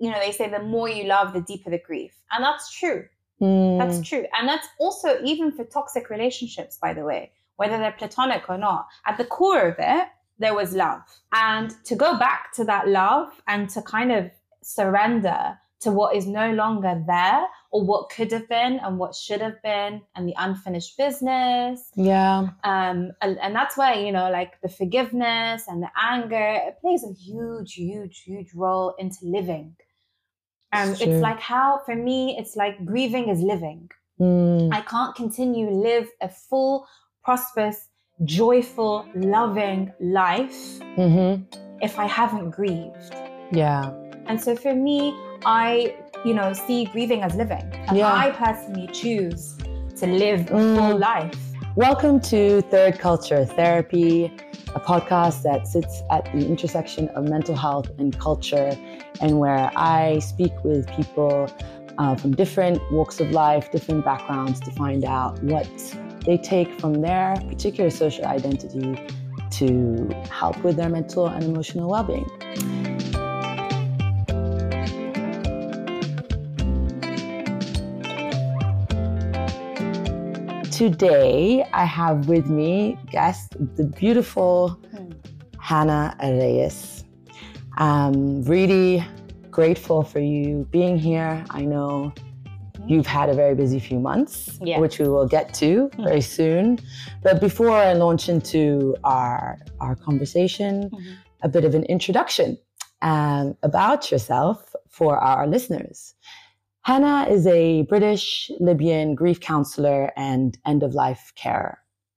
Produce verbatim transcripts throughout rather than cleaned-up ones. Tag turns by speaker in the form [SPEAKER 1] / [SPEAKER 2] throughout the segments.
[SPEAKER 1] you know, they say the more you love, the deeper the grief. And that's true. Mm. That's true. And that's also even for toxic relationships, by the way, whether they're platonic or not. At the core of it, there was love. And to go back to that love and to kind of surrender to what is no longer there or what could have been and what should have been and the unfinished business.
[SPEAKER 2] Yeah.
[SPEAKER 1] Um, and, and that's why, you know, like the forgiveness and the anger, it plays a huge, huge, huge role into living. Um, it's, it's like how, for me, it's like grieving is living. Mm. I can't continue live a full, prosperous, joyful, loving life mm-hmm. if I haven't grieved.
[SPEAKER 2] Yeah.
[SPEAKER 1] And so for me, I, you know, see grieving as living. And yeah. I personally choose to live a mm. full life.
[SPEAKER 2] Welcome to Third Culture Therapy, a podcast that sits at the intersection of mental health and culture, and where I speak with people uh, from different walks of life, different backgrounds, to find out what they take from their particular social identity to help with their mental and emotional well-being. Today, I have with me guest, the beautiful hmm. Hannah Reyes. I'm really grateful for you being here. I know you've had a very busy few months, yeah. which we will get to mm-hmm. very soon. But before I launch into our, our conversation, mm-hmm. a bit of an introduction um, about yourself for our listeners. Hannah is a British Libyan grief counselor and end-of-life carer.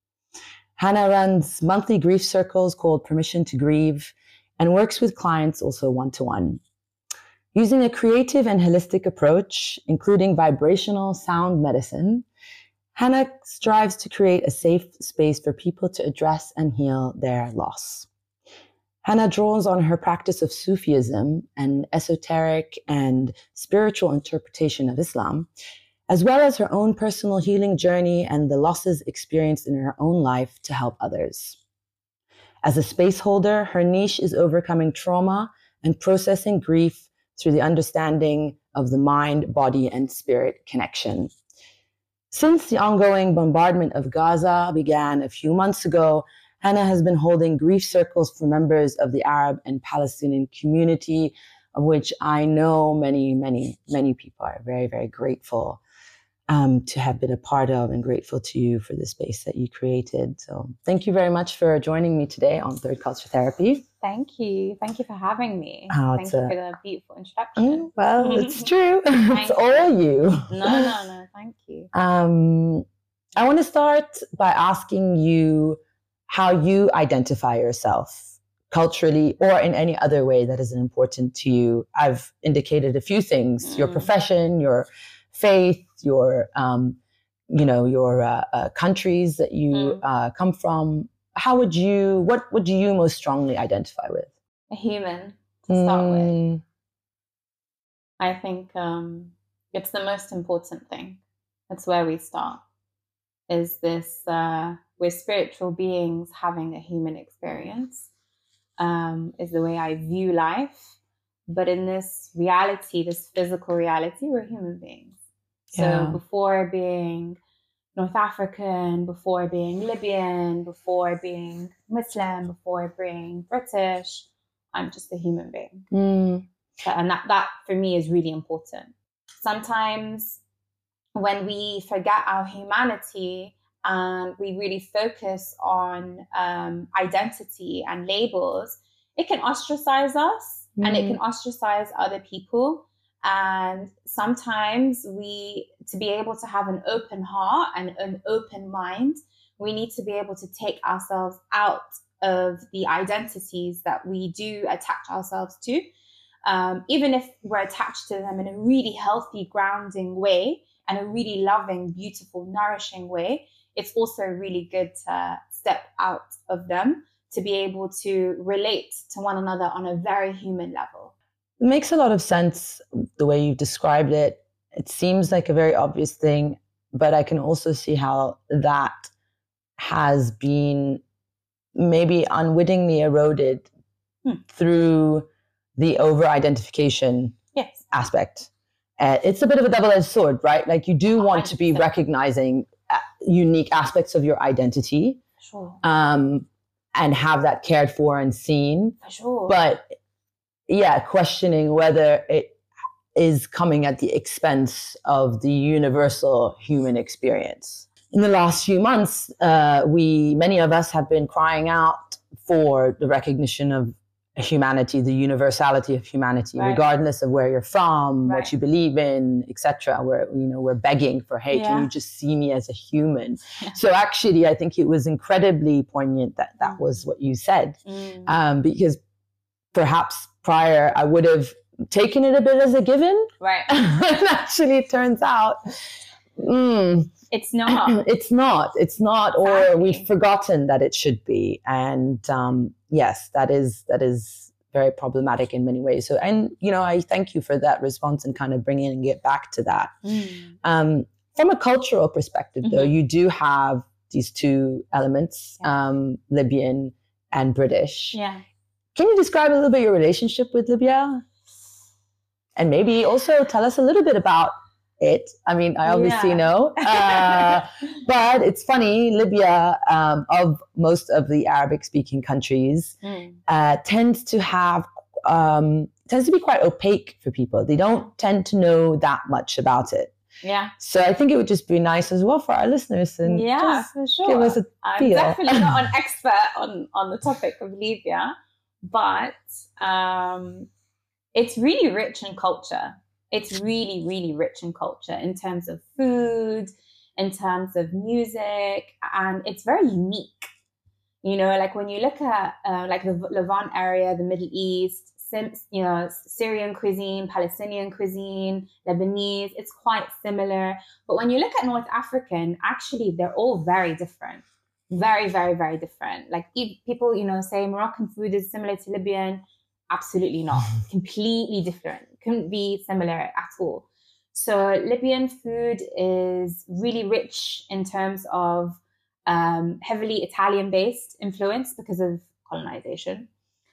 [SPEAKER 2] Hannah runs monthly grief circles called Permission to Grieve and works with clients also one-to-one. Using a creative and holistic approach, including vibrational sound medicine, Hannah strives to create a safe space for people to address and heal their loss. Hannah draws on her practice of Sufism and esoteric and spiritual interpretation of Islam, as well as her own personal healing journey and the losses experienced in her own life to help others. As a space holder, her niche is overcoming trauma and processing grief through the understanding of the mind, body, and spirit connection. Since the ongoing bombardment of Gaza began a few months ago, Hannah has been holding grief circles for members of the Arab and Palestinian community, of which I know many, many, many people are very, very grateful um, to have been a part of, and grateful to you for the space that you created. So thank you very much for joining me today on Third Culture Therapy.
[SPEAKER 1] Thank you. Thank you for having me. Oh, thank you a... for the beautiful introduction.
[SPEAKER 2] Mm, well, it's true. It's all you.
[SPEAKER 1] No, no, no. Thank you.
[SPEAKER 2] Um, I want to start by asking you how you identify yourself culturally or in any other way that is important to you. I've indicated a few things: mm. your profession, your faith, your, um, you know, your uh, uh, countries that you mm. uh, come from. How would you, what would you most strongly identify with?
[SPEAKER 1] A human, to start mm. with. I think um, it's the most important thing. That's where we start, is this, uh, we're spiritual beings having a human experience, um, is the way I view life. But in this reality, this physical reality, we're human beings. Yeah. So before being North African, before being Libyan, before being Muslim, before being British, I'm just a human being. Mm. And that, that for me is really important. Sometimes when we forget our humanity and we really focus on um, identity and labels, it can ostracize us mm. and it can ostracize other people. And sometimes we, to be able to have an open heart and an open mind, we need to be able to take ourselves out of the identities that we do attach ourselves to. Um, even if we're attached to them in a really healthy, grounding way and a really loving, beautiful, nourishing way, it's also really good to step out of them to be able to relate to one another on a very human level.
[SPEAKER 2] It makes a lot of sense the way you described it. It seems like a very obvious thing, but I can also see how that has been maybe unwittingly eroded hmm. through the over-identification
[SPEAKER 1] yes.
[SPEAKER 2] aspect. Uh, it's a bit of a double-edged sword, right? Like you do want to be recognizing uh, unique aspects of your identity,
[SPEAKER 1] sure.
[SPEAKER 2] um, and have that cared for and seen.
[SPEAKER 1] For sure.
[SPEAKER 2] But yeah, questioning whether it is coming at the expense of the universal human experience. In the last few months, uh, we many of us have been crying out for the recognition of humanity, the universality of humanity, right. regardless of where you're from, right. what you believe in, et cetera. We're, you know, we're begging for, hey, yeah. can you just see me as a human? Yeah. So actually, I think it was incredibly poignant that that mm. was what you said, mm. um, because perhaps prior I would have taken it a bit as a given,
[SPEAKER 1] right?
[SPEAKER 2] And actually, it turns out. Mm,
[SPEAKER 1] It's not.
[SPEAKER 2] It's not. It's not. Exactly. Or we've forgotten that it should be. And um, yes, that is that is very problematic in many ways. So, and you know, I thank you for that response and kind of bringing it back to that. Mm. Um, from a cultural perspective, mm-hmm. though, you do have these two elements, yeah. um, Libyan and British.
[SPEAKER 1] Yeah.
[SPEAKER 2] Can you describe a little bit your relationship with Libya? And maybe also tell us a little bit about it. I mean, I obviously yeah. know, uh, but it's funny, Libya, um, of most of the Arabic speaking countries, mm. uh, tends to have, um, tends to be quite opaque for people. They don't tend to know that much about it.
[SPEAKER 1] Yeah.
[SPEAKER 2] So I think it would just be nice as well for our listeners and
[SPEAKER 1] yeah,
[SPEAKER 2] just
[SPEAKER 1] for sure.
[SPEAKER 2] give us a
[SPEAKER 1] I'm
[SPEAKER 2] feel.
[SPEAKER 1] definitely not an expert on, on the topic of Libya, but um, it's really rich in culture. It's really, really rich in culture in terms of food, in terms of music, and it's very unique. You know, like when you look at uh, like the Levant area, the Middle East, you know, Syrian cuisine, Palestinian cuisine, Lebanese, it's quite similar. But when you look at North African, actually, they're all very different. Very, very, very different. Like people, you know, say Moroccan food is similar to Libyan. Absolutely not. Completely different. Couldn't be similar at all. So Libyan food is really rich in terms of um, heavily Italian-based influence because of colonization.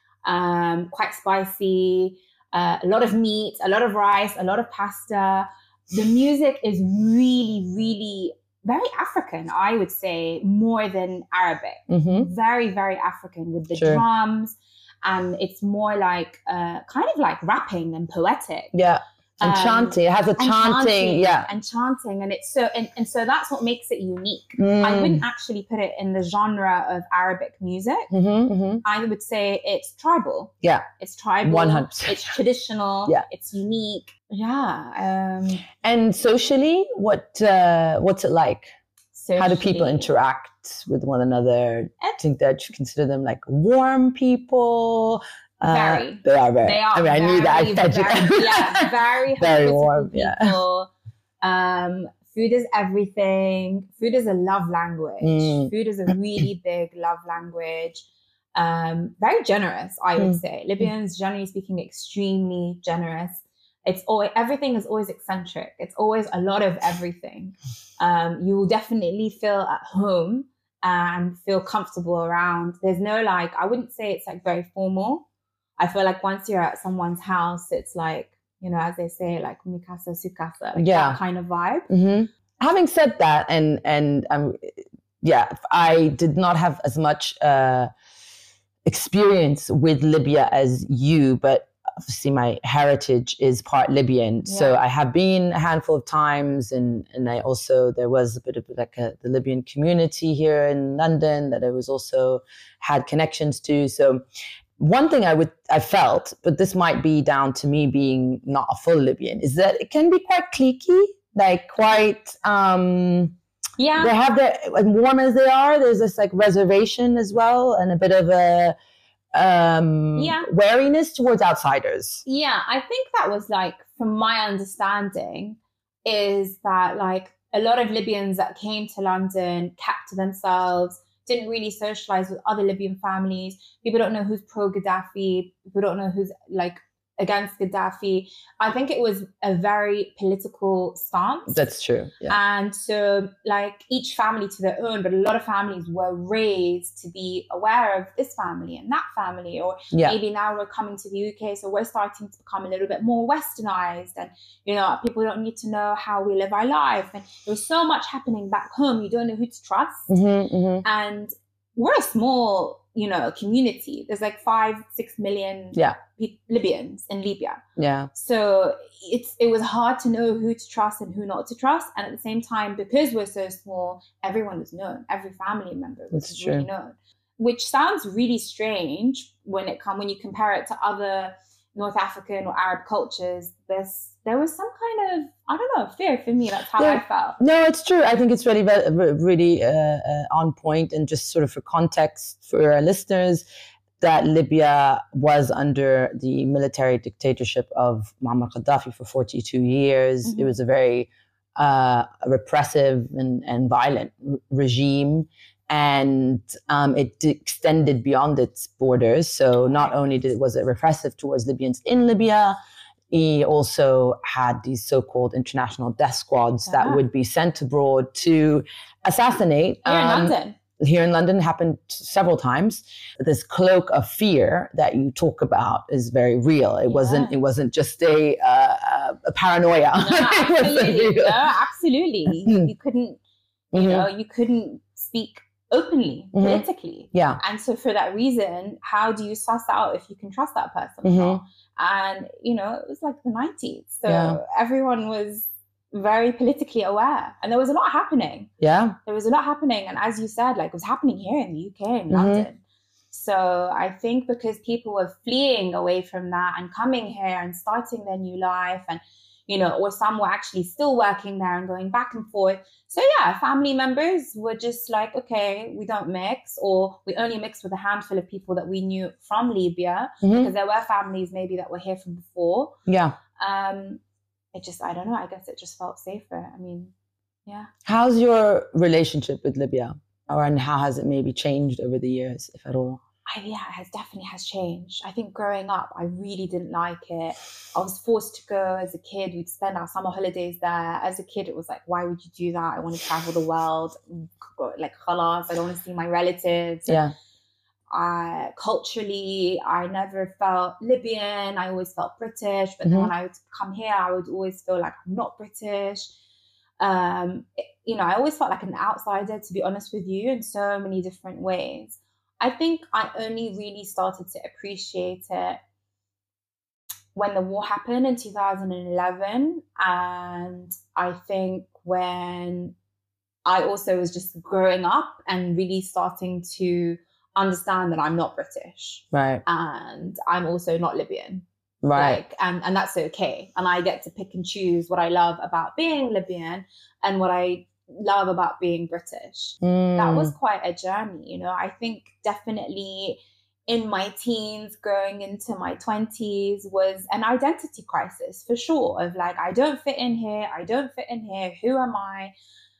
[SPEAKER 1] Um, quite spicy, uh, a lot of meat, a lot of rice, a lot of pasta. The music is really, really very African, I would say, more than Arabic. Mm-hmm. Very, very African with the sure. drums. And it's more like, uh, kind of like rapping and poetic.
[SPEAKER 2] Yeah. And um, chanting. It has a chanting,
[SPEAKER 1] chanting,
[SPEAKER 2] yeah.
[SPEAKER 1] And chanting. And it's so, and, and so that's what makes it unique. Mm. I wouldn't actually put it in the genre of Arabic music. Mm-hmm, mm-hmm. I would say it's tribal.
[SPEAKER 2] Yeah.
[SPEAKER 1] It's tribal.
[SPEAKER 2] one hundred percent.
[SPEAKER 1] It's traditional.
[SPEAKER 2] Yeah.
[SPEAKER 1] It's unique. Yeah. Um,
[SPEAKER 2] and socially, what uh, what's it like? Socially. How do people interact with one another? I think that you consider them like warm people.
[SPEAKER 1] Very.
[SPEAKER 2] Uh, they are very.
[SPEAKER 1] They are
[SPEAKER 2] I mean,
[SPEAKER 1] very,
[SPEAKER 2] I knew that. I
[SPEAKER 1] very, yeah, very,
[SPEAKER 2] very warm.
[SPEAKER 1] People. Yeah. Um, food is everything. Food is a love language. Mm. Food is a really big love language. Um, very generous, I would mm. say. Libyans, generally speaking, extremely generous. It's always, everything is always eccentric. It's always a lot of everything. Um, you will definitely feel at home and feel comfortable around. There's no like, I wouldn't say it's like very formal. I feel like once you're at someone's house, it's like, you know, as they say, like mikasa sukasa, like
[SPEAKER 2] yeah.
[SPEAKER 1] that kind of vibe.
[SPEAKER 2] Mm-hmm. Having said that, and and um, yeah, I did not have as much uh, experience with Libya as you, but obviously my heritage is part Libyan. Yeah. So I have been a handful of times, and, and I also, there was a bit of like a, the Libyan community here in London that I was also had connections to. So one thing I would, I felt, but this might be down to me being not a full Libyan, is that it can be quite cliquey, like quite, um,
[SPEAKER 1] yeah.
[SPEAKER 2] they have their, as warm as they are, there's this like reservation as well, and a bit of a, um
[SPEAKER 1] yeah.
[SPEAKER 2] wariness towards outsiders.
[SPEAKER 1] Yeah, I think that was like, from my understanding, is that like a lot of Libyans that came to London kept to themselves, didn't really socialize with other Libyan families. People don't know who's pro-Gaddafi. People don't know who's like against Gaddafi. I think it was a very political stance.
[SPEAKER 2] That's true. Yeah.
[SPEAKER 1] And so like each family to their own, but a lot of families were raised to be aware of this family and that family, or yeah. maybe now we're coming to the U K, so we're starting to become a little bit more westernized, and you know, people don't need to know how we live our life, and there's so much happening back home, you don't know who to trust. Mm-hmm, mm-hmm. And we're a small, you know, community. There's like five, six million yeah. Libyans in Libya.
[SPEAKER 2] Yeah.
[SPEAKER 1] So it's it was hard to know who to trust and who not to trust. And at the same time, because we're so small, everyone was known. Every family member was
[SPEAKER 2] That's
[SPEAKER 1] really
[SPEAKER 2] true.
[SPEAKER 1] known. Which sounds really strange when it come when you compare it to other North African or Arab cultures. There's there was some kind of, I don't know, fear for me. That's how yeah. I felt.
[SPEAKER 2] No, it's true. I think it's really, really uh, uh, on point. And just sort of for context for our listeners, that Libya was under the military dictatorship of Muammar Gaddafi for forty-two years. Mm-hmm. It was a very uh, repressive and, and violent r- regime. And um, it d- extended beyond its borders. So not only did it, was it repressive towards Libyans in Libya, he also had these so-called international death squads yeah. that would be sent abroad to assassinate.
[SPEAKER 1] Here um, in London.
[SPEAKER 2] Here in London, happened several times. This cloak of fear that you talk about is very real. It yeah. wasn't. It wasn't just a, uh, a paranoia.
[SPEAKER 1] No, absolutely. no, absolutely. you, you couldn't. You mm-hmm. know, you couldn't speak openly, mm-hmm. politically.
[SPEAKER 2] Yeah.
[SPEAKER 1] And so for that reason, how do you suss out if you can trust that person? Mm-hmm. And, you know, it was like the nineties. So yeah. everyone was very politically aware. And there was a lot happening.
[SPEAKER 2] Yeah.
[SPEAKER 1] There was a lot happening. And as you said, like it was happening here in the U K, in mm-hmm. London. So I think because people were fleeing away from that and coming here and starting their new life, and you know, or some were actually still working there and going back and forth. So yeah, family members were just like, okay, we don't mix, or we only mixed with a handful of people that we knew from Libya, mm-hmm. because there were families maybe that were here from before.
[SPEAKER 2] Yeah.
[SPEAKER 1] Um, it just, I don't know, I guess it just felt safer. I mean, yeah.
[SPEAKER 2] How's your relationship with Libya? Or and how has it maybe changed over the years, if at all?
[SPEAKER 1] I, yeah, it has definitely has changed. I think growing up, I really didn't like it. I was forced to go as a kid. We'd spend our summer holidays there. As a kid, it was like, why would you do that? I want to travel the world. Like, khalas, I don't want to see my relatives.
[SPEAKER 2] Yeah.
[SPEAKER 1] Uh, culturally, I never felt Libyan. I always felt British. But mm-hmm. then when I would come here, I would always feel like I'm not British. Um, it, you know, I always felt like an outsider, to be honest with you, in so many different ways. I think I only really started to appreciate it when the war happened in two thousand eleven. And I think when I also was just growing up and really starting to understand that I'm not British.
[SPEAKER 2] Right.
[SPEAKER 1] And I'm also not Libyan.
[SPEAKER 2] Right.
[SPEAKER 1] Like, and, and that's okay. And I get to pick and choose what I love about being Libyan and what I love about being British. Mm. That was quite a journey, you know. I think definitely in my teens, growing into my twenties, was an identity crisis for sure, of like, I don't fit in here, I don't fit in here, who am I?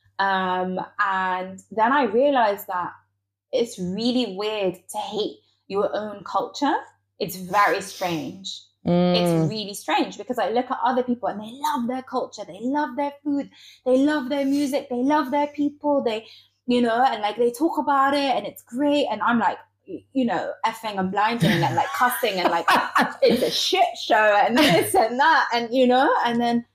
[SPEAKER 1] Um, and then I realized that it's really weird to hate your own culture. It's very strange. Mm. It's really strange because I look at other people and they love their culture, they love their food, they love their music, they love their people, they, you know, and like they talk about it and it's great. And I'm like, you know, effing and blinding and like cussing and like, it's a shit show and this and that. And, you know, and then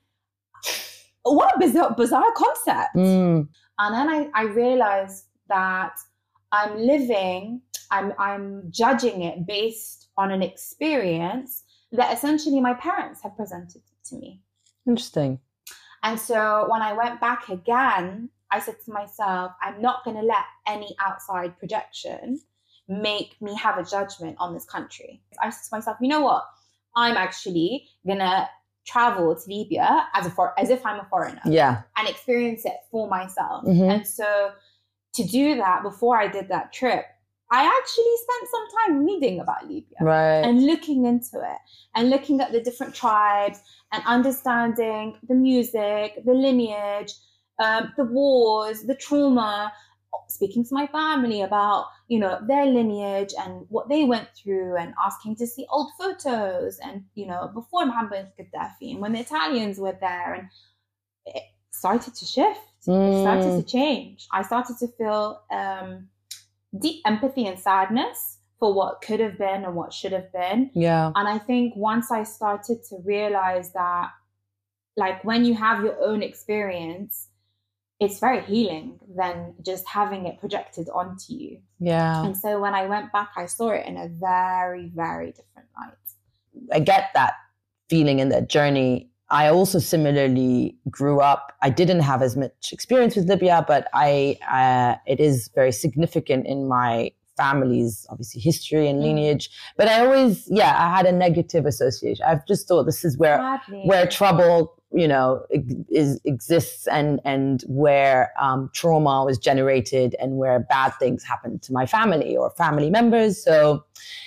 [SPEAKER 1] what a bizarre, bizarre concept. Mm. And then I, I realized that I'm living, I'm, I'm judging it based on an experience that essentially my parents had presented to me.
[SPEAKER 2] Interesting.
[SPEAKER 1] And so when I went back again, I said to myself, I'm not going to let any outside projection make me have a judgment on this country. I said to myself, you know what? I'm actually going to travel to Libya as a for- as if I'm a foreigner.
[SPEAKER 2] Yeah.
[SPEAKER 1] And experience it for myself.
[SPEAKER 2] Mm-hmm.
[SPEAKER 1] And so to do that, before I did that trip, I actually spent some time reading about Libya,
[SPEAKER 2] right,
[SPEAKER 1] and looking into it and looking at the different tribes and understanding the music, the lineage, um, the wars, the trauma, speaking to my family about, you know, their lineage and what they went through, and asking to see old photos and, you know, before Muhammad Gaddafi and when the Italians were there, and it started to shift. Mm. It started to change. I started to feel um, deep empathy and sadness for what could have been and what should have been.
[SPEAKER 2] Yeah.
[SPEAKER 1] And I think once I started to realize that, like, when you have your own experience, it's very healing than just having it projected onto you.
[SPEAKER 2] Yeah.
[SPEAKER 1] And so when I went back, I saw it in a very, very different light.
[SPEAKER 2] I get that feeling and that journey. I also similarly grew up. I didn't have as much experience with Libya, but I uh, it is very significant in my family's, obviously, history and lineage. Mm. But I always, yeah, I had a negative association. I've just thought this is where Sadly. where trouble, you know, is, exists, and and where um, trauma was generated, and where bad things happened to my family or family members. So,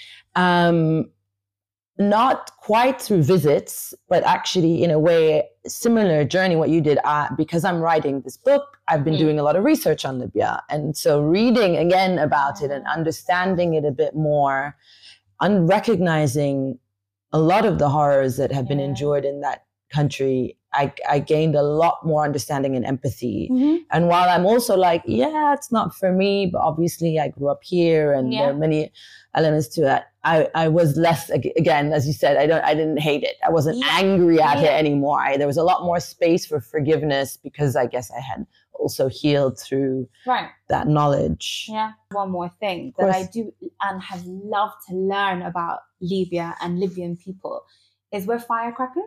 [SPEAKER 2] um, not quite through visits, but actually in a way, similar journey, what you did, uh, because I'm writing this book, I've been mm. doing a lot of research on Libya. And so reading again about it and understanding it a bit more, and recognizing a lot of the horrors that have yeah. been endured in that country, I, I gained a lot more understanding and empathy. Mm-hmm. And while I'm also like, yeah, it's not for me, but obviously I grew up here and yeah. there are many elements to that. I, I was less, again, as you said, I don't, I didn't hate it. I wasn't yeah. angry at yeah. it anymore. I, there was a lot more space for forgiveness, because I guess I had also healed through
[SPEAKER 1] right.
[SPEAKER 2] that knowledge.
[SPEAKER 1] Yeah. One more thing that I do and have loved to learn about Libya and Libyan people is we're firecrackers.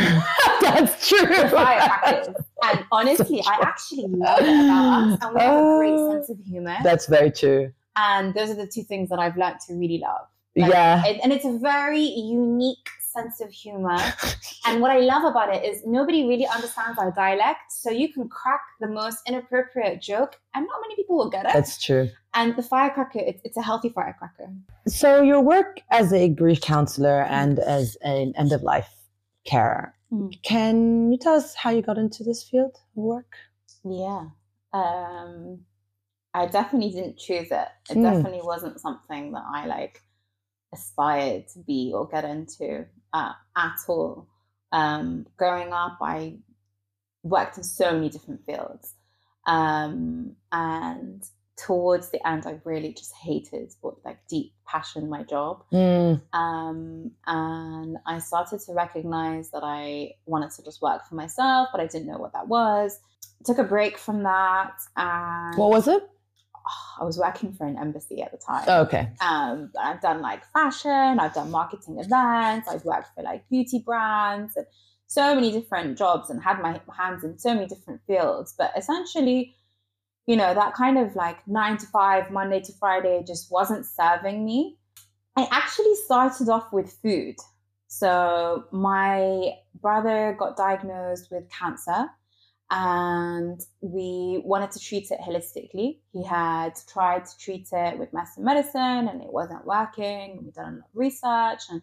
[SPEAKER 2] That's true.
[SPEAKER 1] We're firecrackers. And honestly, I actually love it about us. And we have a great sense of humor.
[SPEAKER 2] That's very true.
[SPEAKER 1] And those are the two things that I've learned to really love. Like,
[SPEAKER 2] yeah.
[SPEAKER 1] It, and it's a very unique sense of humor. And what I love about it is nobody really understands our dialect. So you can crack the most inappropriate joke and not many people will get it.
[SPEAKER 2] That's true.
[SPEAKER 1] And the firecracker, it's, it's a healthy firecracker.
[SPEAKER 2] So your work as a grief counselor and as an end-of-life carer, mm. can you tell us how you got into this field of work?
[SPEAKER 1] Yeah. Um, I definitely didn't choose it. It mm. definitely wasn't something that I like aspired to be or get into uh, at all. Um, growing up, I worked in so many different fields. Um, and towards the end, I really just hated what like deep passion my job. Mm. Um, and I started to recognize that I wanted to just work for myself, but I didn't know what that was. Took a break from that. And
[SPEAKER 2] what was it?
[SPEAKER 1] I was working for an embassy at the time.
[SPEAKER 2] Oh, okay.
[SPEAKER 1] Um, I've done like fashion, I've done marketing events, I've worked for like beauty brands and so many different jobs and had my hands in so many different fields. But essentially, you know, that kind of like nine to five, Monday to Friday just wasn't serving me. I actually started off with food. So my brother got diagnosed with cancer, and we wanted to treat it holistically. He had tried to treat it with Western medicine and it wasn't working. We'd done a lot of research, and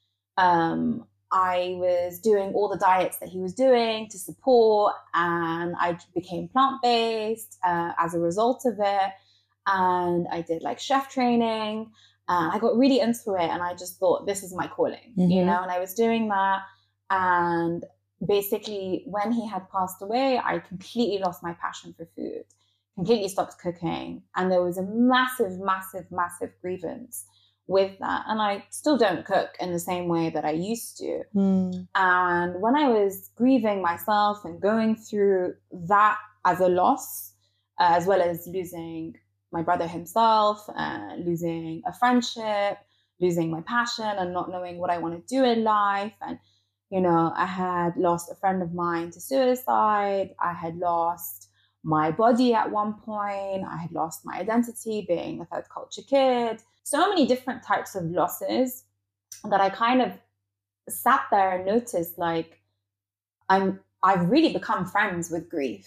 [SPEAKER 1] um, I was doing all the diets that he was doing to support, and I became plant-based uh, as a result of it. And I did like chef training, and I got really into it, and I just thought this is my calling, mm-hmm. you know, and I was doing that. And basically, when he had passed away, I completely lost my passion for food, completely stopped cooking. And there was a massive, massive, massive grievance with that. And I still don't cook in the same way that I used to. Mm. And when I was grieving myself and going through that as a loss, uh, as well as losing my brother himself, uh, losing a friendship, losing my passion and not knowing what I want to do in life, and you know, I had lost a friend of mine to suicide. I had lost my body at one point. I had lost my identity being a third culture kid. So many different types of losses that I kind of sat there and noticed, like, I'm, I've really become friends with grief.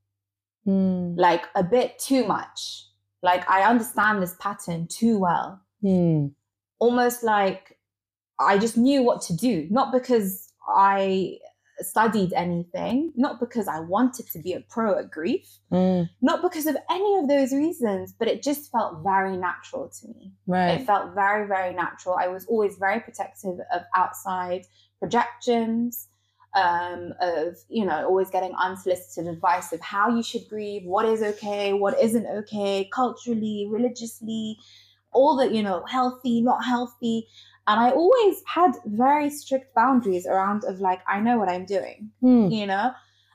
[SPEAKER 1] Mm. Like a bit too much. Like I understand this pattern too well. Mm. Almost like I just knew what to do, not because I studied anything, not because I wanted to be a pro at grief,
[SPEAKER 2] mm.
[SPEAKER 1] not because of any of those reasons, but it just felt very natural to me.
[SPEAKER 2] Right.
[SPEAKER 1] It felt very, very natural. I was always very protective of outside projections, um, of, you know, always getting unsolicited advice of how you should grieve, what is okay, what isn't okay, culturally, religiously, all the, you know, healthy, not healthy. And I always had very strict boundaries around of like, I know what I'm doing,
[SPEAKER 2] mm.
[SPEAKER 1] you know?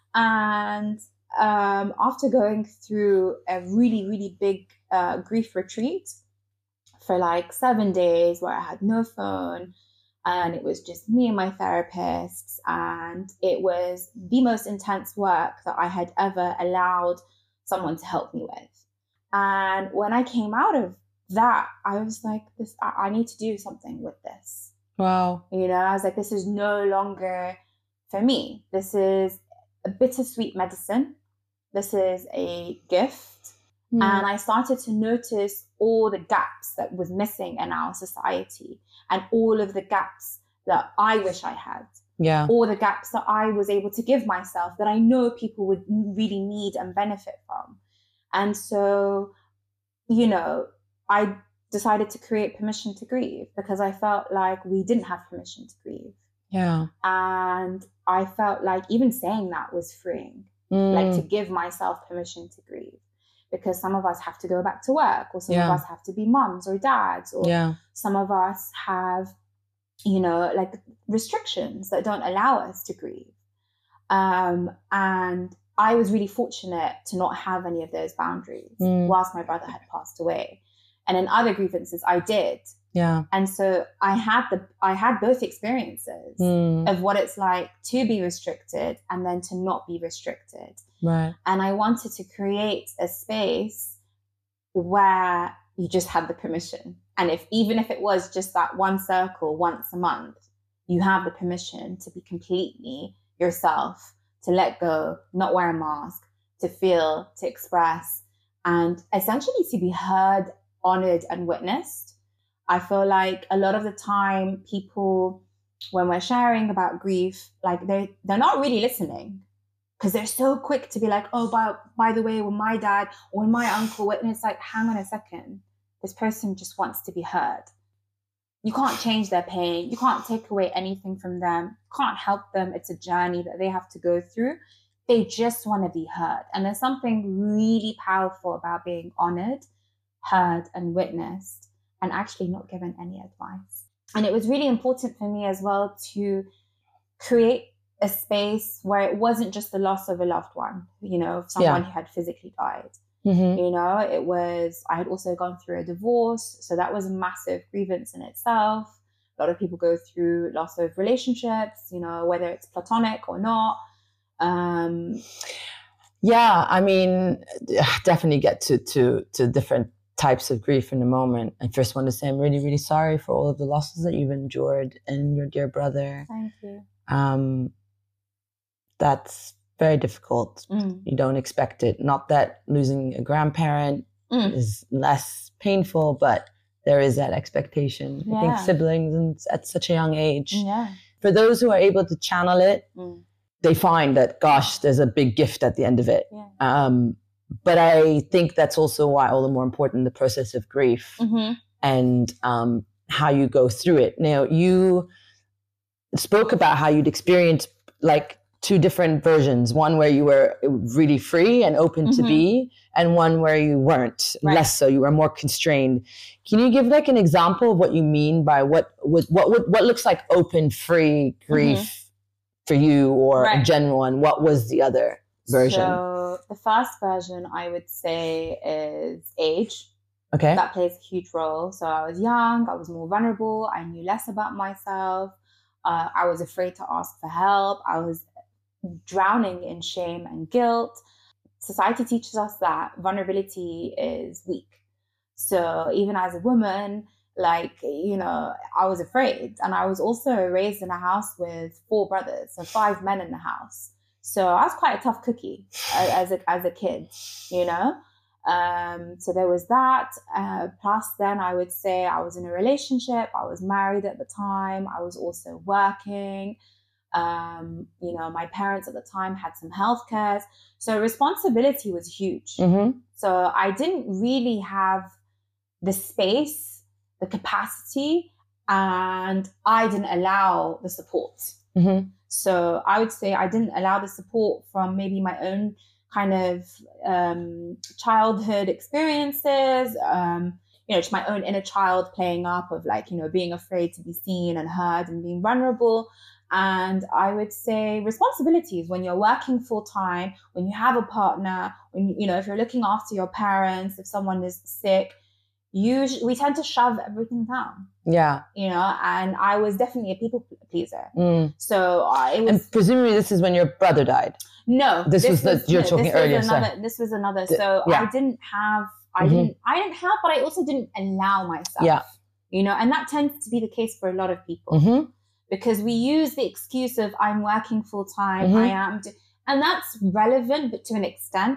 [SPEAKER 1] And um, after going through a really, really big uh, grief retreat for like seven days where I had no phone, and it was just me and my therapists, and it was the most intense work that I had ever allowed someone to help me with. And when I came out of that, I was like, this, I, I need to do something with this.
[SPEAKER 2] Wow.
[SPEAKER 1] You know, I was like, this is no longer for me. This is a bittersweet medicine. This is a gift. Mm. And I started to notice all the gaps that was missing in our society, and all of the gaps that I wish I had.
[SPEAKER 2] Yeah.
[SPEAKER 1] All the gaps that I was able to give myself that I know people would really need and benefit from. And so, you know, I decided to create Permission to Grieve because I felt like we didn't have permission to grieve.
[SPEAKER 2] Yeah.
[SPEAKER 1] And I felt like even saying that was freeing,
[SPEAKER 2] mm.
[SPEAKER 1] like to give myself permission to grieve. Because some of us have to go back to work, or some
[SPEAKER 2] yeah.
[SPEAKER 1] of us have to be mums or dads, or
[SPEAKER 2] yeah.
[SPEAKER 1] some of us have, you know, like restrictions that don't allow us to grieve. Um, and I was really fortunate to not have any of those boundaries
[SPEAKER 2] mm.
[SPEAKER 1] whilst my brother had passed away. And in other grievances, I did.
[SPEAKER 2] Yeah.
[SPEAKER 1] And so I had the I had both experiences
[SPEAKER 2] mm.
[SPEAKER 1] of what it's like to be restricted and then to not be restricted.
[SPEAKER 2] Right.
[SPEAKER 1] And I wanted to create a space where you just had the permission. And if even if it was just that one circle once a month, you have the permission to be completely yourself, to let go, not wear a mask, to feel, to express, and essentially to be heard, honored, and witnessed. I feel like a lot of the time people, when we're sharing about grief, like they they're not really listening. Because they're so quick to be like, oh, by, by the way, when my dad or when my uncle witnessed, like, hang on a second, this person just wants to be heard. You can't change their pain. You can't take away anything from them. You can't help them. It's a journey that they have to go through. They just want to be heard. And there's something really powerful about being honored, heard, and witnessed, and actually not given any advice. And it was really important for me as well to create a space where it wasn't just the loss of a loved one, you know, of someone yeah. who had physically died.
[SPEAKER 2] Mm-hmm.
[SPEAKER 1] You know, it was, I had also gone through a divorce. So that was a massive grievance in itself. A lot of people go through loss of relationships, you know, whether it's platonic or not. Um,
[SPEAKER 2] yeah, I mean, definitely get to, to, to different types of grief in a moment. I first want to say I'm really, really sorry for all of the losses that you've endured and your dear brother.
[SPEAKER 1] Thank you.
[SPEAKER 2] Um, that's very difficult.
[SPEAKER 1] Mm.
[SPEAKER 2] You don't expect it. Not that losing a grandparent
[SPEAKER 1] mm.
[SPEAKER 2] is less painful, but there is that expectation.
[SPEAKER 1] Yeah.
[SPEAKER 2] I think siblings at such a young age.
[SPEAKER 1] Yeah.
[SPEAKER 2] For those who are able to channel it,
[SPEAKER 1] mm.
[SPEAKER 2] they find that, gosh, there's a big gift at the end of it.
[SPEAKER 1] Yeah.
[SPEAKER 2] Um, but I think that's also why all the more important the process of grief
[SPEAKER 1] mm-hmm.
[SPEAKER 2] and um, how you go through it. Now, you spoke about how you'd experienced like two different versions, one where you were really free and open
[SPEAKER 1] mm-hmm.
[SPEAKER 2] to be, and one where you weren't,
[SPEAKER 1] right.
[SPEAKER 2] less so, you were more constrained. Can you give like an example of what you mean by what what what, what, what looks like open, free grief mm-hmm. for you, or
[SPEAKER 1] right.
[SPEAKER 2] in general, and what was the other version?
[SPEAKER 1] So the first version, I would say, is age.
[SPEAKER 2] Okay.
[SPEAKER 1] That plays a huge role. So I was young, I was more vulnerable, I knew less about myself, uh, I was afraid to ask for help, I was drowning in shame and guilt. Society teaches us that vulnerability is weak. So even as a woman, like, you know, I was afraid. And I was also raised in a house with four brothers, so five men in the house. So I was quite a tough cookie as a, as a kid, you know? Um, so there was that. Uh, plus then I would say I was in a relationship. I was married at the time. I was also working. Um, you know, my parents at the time had some health cares. So responsibility was huge.
[SPEAKER 2] Mm-hmm.
[SPEAKER 1] So I didn't really have the space, the capacity, and I didn't allow the support.
[SPEAKER 2] Mm-hmm.
[SPEAKER 1] So I would say I didn't allow the support from maybe my own kind of um, childhood experiences, um, you know, just my own inner child playing up of like, you know, being afraid to be seen and heard and being vulnerable. And I would say responsibilities when you're working full time, when you have a partner, when, you know, if you're looking after your parents, if someone is sick, usually we tend to shove everything down.
[SPEAKER 2] Yeah.
[SPEAKER 1] You know, and I was definitely a people pleaser.
[SPEAKER 2] Mm.
[SPEAKER 1] So uh, it was.
[SPEAKER 2] And presumably this is when your brother died.
[SPEAKER 1] No,
[SPEAKER 2] this, this was the you're no, talking
[SPEAKER 1] this
[SPEAKER 2] earlier.
[SPEAKER 1] Was another, this was another.
[SPEAKER 2] The,
[SPEAKER 1] so
[SPEAKER 2] yeah.
[SPEAKER 1] I didn't have. I
[SPEAKER 2] mm-hmm.
[SPEAKER 1] didn't. I didn't have, but I also didn't allow myself.
[SPEAKER 2] Yeah.
[SPEAKER 1] You know, and that tends to be the case for a lot of people
[SPEAKER 2] mm-hmm.
[SPEAKER 1] because we use the excuse of I'm working full time.
[SPEAKER 2] Mm-hmm.
[SPEAKER 1] I am, do, and that's relevant, but to an extent.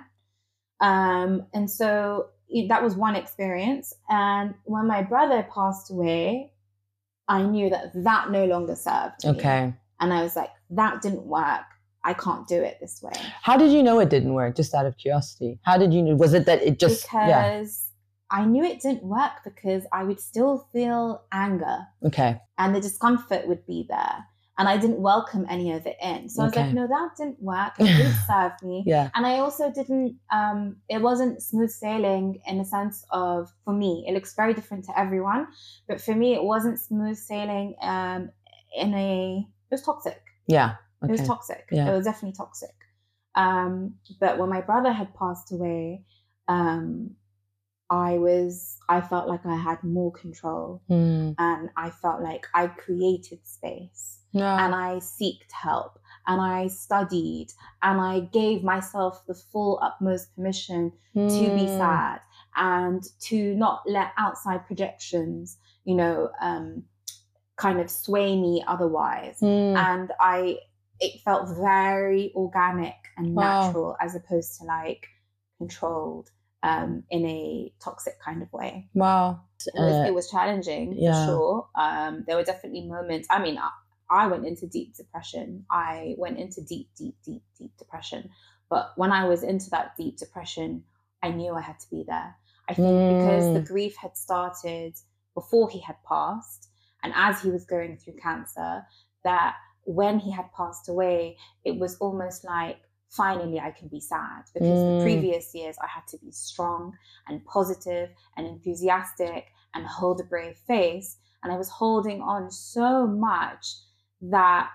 [SPEAKER 1] Um, and so that was one experience. And when my brother passed away, I knew that that no longer served me.
[SPEAKER 2] Okay.
[SPEAKER 1] And I was like, that didn't work. I can't do it this way.
[SPEAKER 2] How did you know it didn't work? Just out of curiosity. How did you know? Was it that it just...
[SPEAKER 1] Because
[SPEAKER 2] yeah.
[SPEAKER 1] I knew it didn't work because I would still feel anger.
[SPEAKER 2] Okay.
[SPEAKER 1] And the discomfort would be there. And I didn't welcome any of it in. So I was
[SPEAKER 2] okay.
[SPEAKER 1] like, no, that didn't work. It didn't serve me.
[SPEAKER 2] Yeah.
[SPEAKER 1] And I also didn't, um, it wasn't smooth sailing in the sense of, for me, it looks very different to everyone. But for me, it wasn't smooth sailing um, in a, it was toxic.
[SPEAKER 2] Yeah. Okay.
[SPEAKER 1] It was toxic.
[SPEAKER 2] Yeah.
[SPEAKER 1] It was definitely toxic. Um, but when my brother had passed away, um, I was, I felt like I had more control
[SPEAKER 2] mm.
[SPEAKER 1] and I felt like I created space.
[SPEAKER 2] Yeah.
[SPEAKER 1] And I sought help and I studied and I gave myself the full utmost permission
[SPEAKER 2] mm.
[SPEAKER 1] to be sad and to not let outside projections, you know, um, kind of sway me otherwise.
[SPEAKER 2] Mm.
[SPEAKER 1] And I, it felt very organic and
[SPEAKER 2] wow.
[SPEAKER 1] natural as opposed to like controlled um, in a toxic kind of way.
[SPEAKER 2] Wow.
[SPEAKER 1] It was, uh, it was challenging
[SPEAKER 2] yeah.
[SPEAKER 1] for sure. Um, there were definitely moments, I mean, I, I went into deep depression. I went into deep, deep, deep, deep depression. But when I was into that deep depression, I knew I had to be there. I think mm. because the grief had started before he had passed, and as he was going through cancer, that when he had passed away, it was almost like, finally, I can be sad. Because mm. the previous years, I had to be strong and positive and enthusiastic and hold a brave face. And I was holding on so much that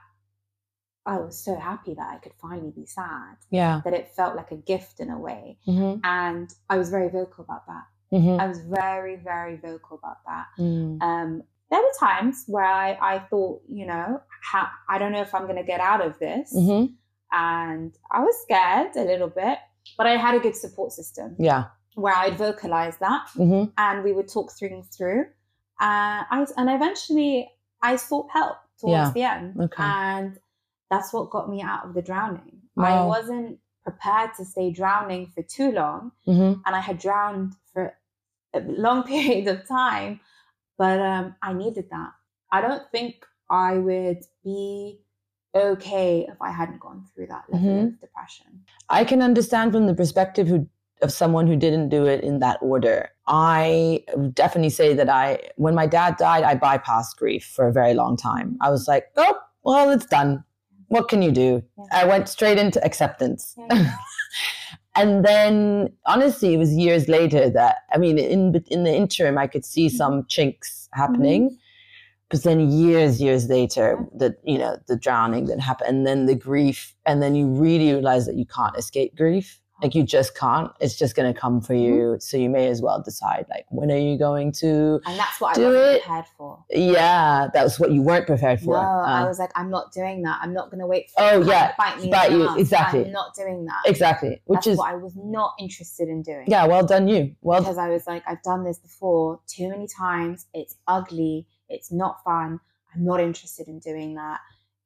[SPEAKER 1] I was so happy that I could finally be sad.
[SPEAKER 2] Yeah.
[SPEAKER 1] That it felt like a gift in a way.
[SPEAKER 2] Mm-hmm.
[SPEAKER 1] And I was very vocal about that.
[SPEAKER 2] Mm-hmm.
[SPEAKER 1] I was very, very vocal about that.
[SPEAKER 2] Mm.
[SPEAKER 1] Um, there were times where I, I thought, you know, ha- I don't know if I'm going to get out of this.
[SPEAKER 2] Mm-hmm.
[SPEAKER 1] And I was scared a little bit, but I had a good support system.
[SPEAKER 2] Yeah.
[SPEAKER 1] Where I'd vocalize that
[SPEAKER 2] mm-hmm.
[SPEAKER 1] and we would talk things through. Uh, I, and eventually I sought help towards
[SPEAKER 2] yeah.
[SPEAKER 1] the end.
[SPEAKER 2] Okay.
[SPEAKER 1] And that's what got me out of the drowning.
[SPEAKER 2] Wow.
[SPEAKER 1] I wasn't prepared to stay drowning for too long.
[SPEAKER 2] Mm-hmm.
[SPEAKER 1] And I had drowned for a long period of time, but um, I needed that. I don't think I would be okay if I hadn't gone through that level
[SPEAKER 2] mm-hmm.
[SPEAKER 1] of depression.
[SPEAKER 2] I can understand from the perspective who, of someone who didn't do it in that order. I definitely say that I, when my dad died, I bypassed grief for a very long time. I was like, oh, well, it's done. What can you do? Yeah. I went straight into acceptance. Yeah. And then, honestly, it was years later that, I mean, in in the interim, I could see mm-hmm. some chinks happening. Mm-hmm. But then years, years later, the, you know, the drowning that happened, and then the grief, and then you really realize that you can't escape grief. Like you just can't. It's just going to come for you. Mm-hmm. So you may as well decide, like, when are you going to
[SPEAKER 1] And that's what
[SPEAKER 2] do
[SPEAKER 1] I wasn't
[SPEAKER 2] it?
[SPEAKER 1] prepared for.
[SPEAKER 2] Yeah, that was what you weren't prepared for.
[SPEAKER 1] No,
[SPEAKER 2] uh,
[SPEAKER 1] I was like, I'm not doing that. I'm not going to wait for
[SPEAKER 2] oh,
[SPEAKER 1] it
[SPEAKER 2] yeah,
[SPEAKER 1] to bite me.
[SPEAKER 2] bite you.
[SPEAKER 1] Ass.
[SPEAKER 2] Exactly.
[SPEAKER 1] I'm not doing that.
[SPEAKER 2] Exactly. Which
[SPEAKER 1] that's
[SPEAKER 2] is
[SPEAKER 1] what I was not interested in doing.
[SPEAKER 2] Yeah, well done you. Well,
[SPEAKER 1] because I was like, I've done this before too many times. It's ugly. It's not fun. I'm not interested in doing that.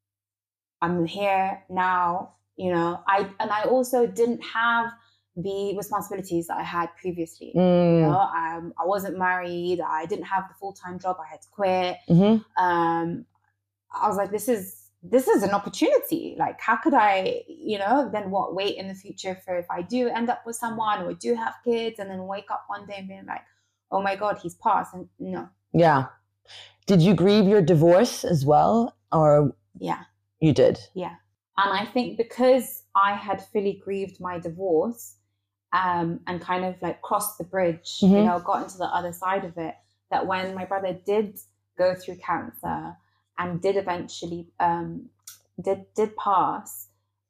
[SPEAKER 1] I'm here now, you know. I and I also didn't have the responsibilities that I had previously.
[SPEAKER 2] Mm.
[SPEAKER 1] You know, um, I wasn't married. I didn't have the full-time job. I had to quit.
[SPEAKER 2] Mm-hmm.
[SPEAKER 1] Um, I was like, this is this is an opportunity. Like, how could I, you know, then what, wait in the future for if I do end up with someone or do have kids and then wake up one day and being like, oh my God, he's passed. And no.
[SPEAKER 2] Yeah. Did you grieve your divorce as well? Or
[SPEAKER 1] yeah,
[SPEAKER 2] you did?
[SPEAKER 1] Yeah. And I think because I had fully grieved my divorce um, and kind of like crossed the bridge, mm-hmm. you know, got into the other side of it, that when my brother did go through cancer and did eventually um, did did pass,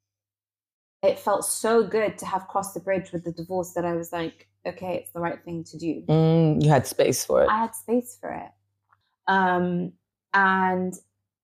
[SPEAKER 1] it felt so good to have crossed the bridge with the divorce that I was like, okay, it's the right thing to do.
[SPEAKER 2] Mm, you had space for it.
[SPEAKER 1] I had space for it. Um, and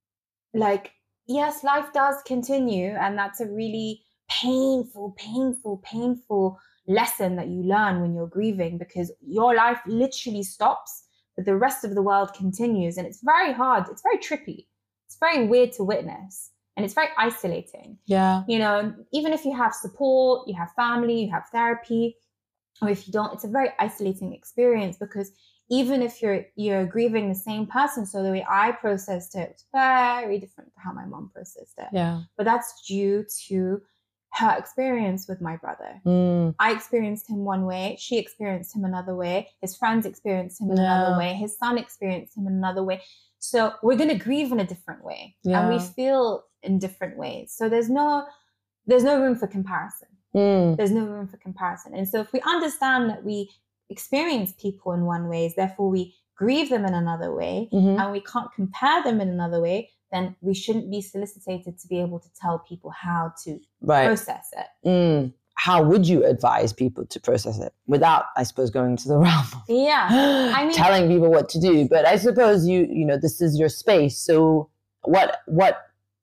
[SPEAKER 1] like, yes, life does continue. And that's a really painful, painful, painful lesson that you learn when you're grieving, because your life literally stops, but the rest of the world continues. And it's very hard. It's very trippy. It's very weird to witness. And it's very isolating.
[SPEAKER 2] Yeah.
[SPEAKER 1] You know, even if you have support, you have family, you have therapy, or if you don't, it's a very isolating experience, because even if you're you're grieving the same person, so the way I processed it was very different to how my mom processed it.
[SPEAKER 2] Yeah.
[SPEAKER 1] But that's due to her experience with my brother.
[SPEAKER 2] Mm.
[SPEAKER 1] I experienced him one way, she experienced him another way, his friends experienced him in
[SPEAKER 2] No.
[SPEAKER 1] another way, his son experienced him in another way. So we're going to grieve in a different way.
[SPEAKER 2] Yeah.
[SPEAKER 1] And we feel in different ways. So there's no there's no room for comparison.
[SPEAKER 2] Mm.
[SPEAKER 1] There's no room for comparison. And so if we understand that we experience people in one way, therefore we grieve them in another way,
[SPEAKER 2] mm-hmm.
[SPEAKER 1] and we can't compare them in another way, then we shouldn't be solicited to be able to tell people how to
[SPEAKER 2] right.
[SPEAKER 1] process it.
[SPEAKER 2] Mm. How would you advise people to process it without, I suppose, going to the realm of
[SPEAKER 1] yeah. I mean,
[SPEAKER 2] telling people what to do? But I suppose you, you know, this is your space. So what, what,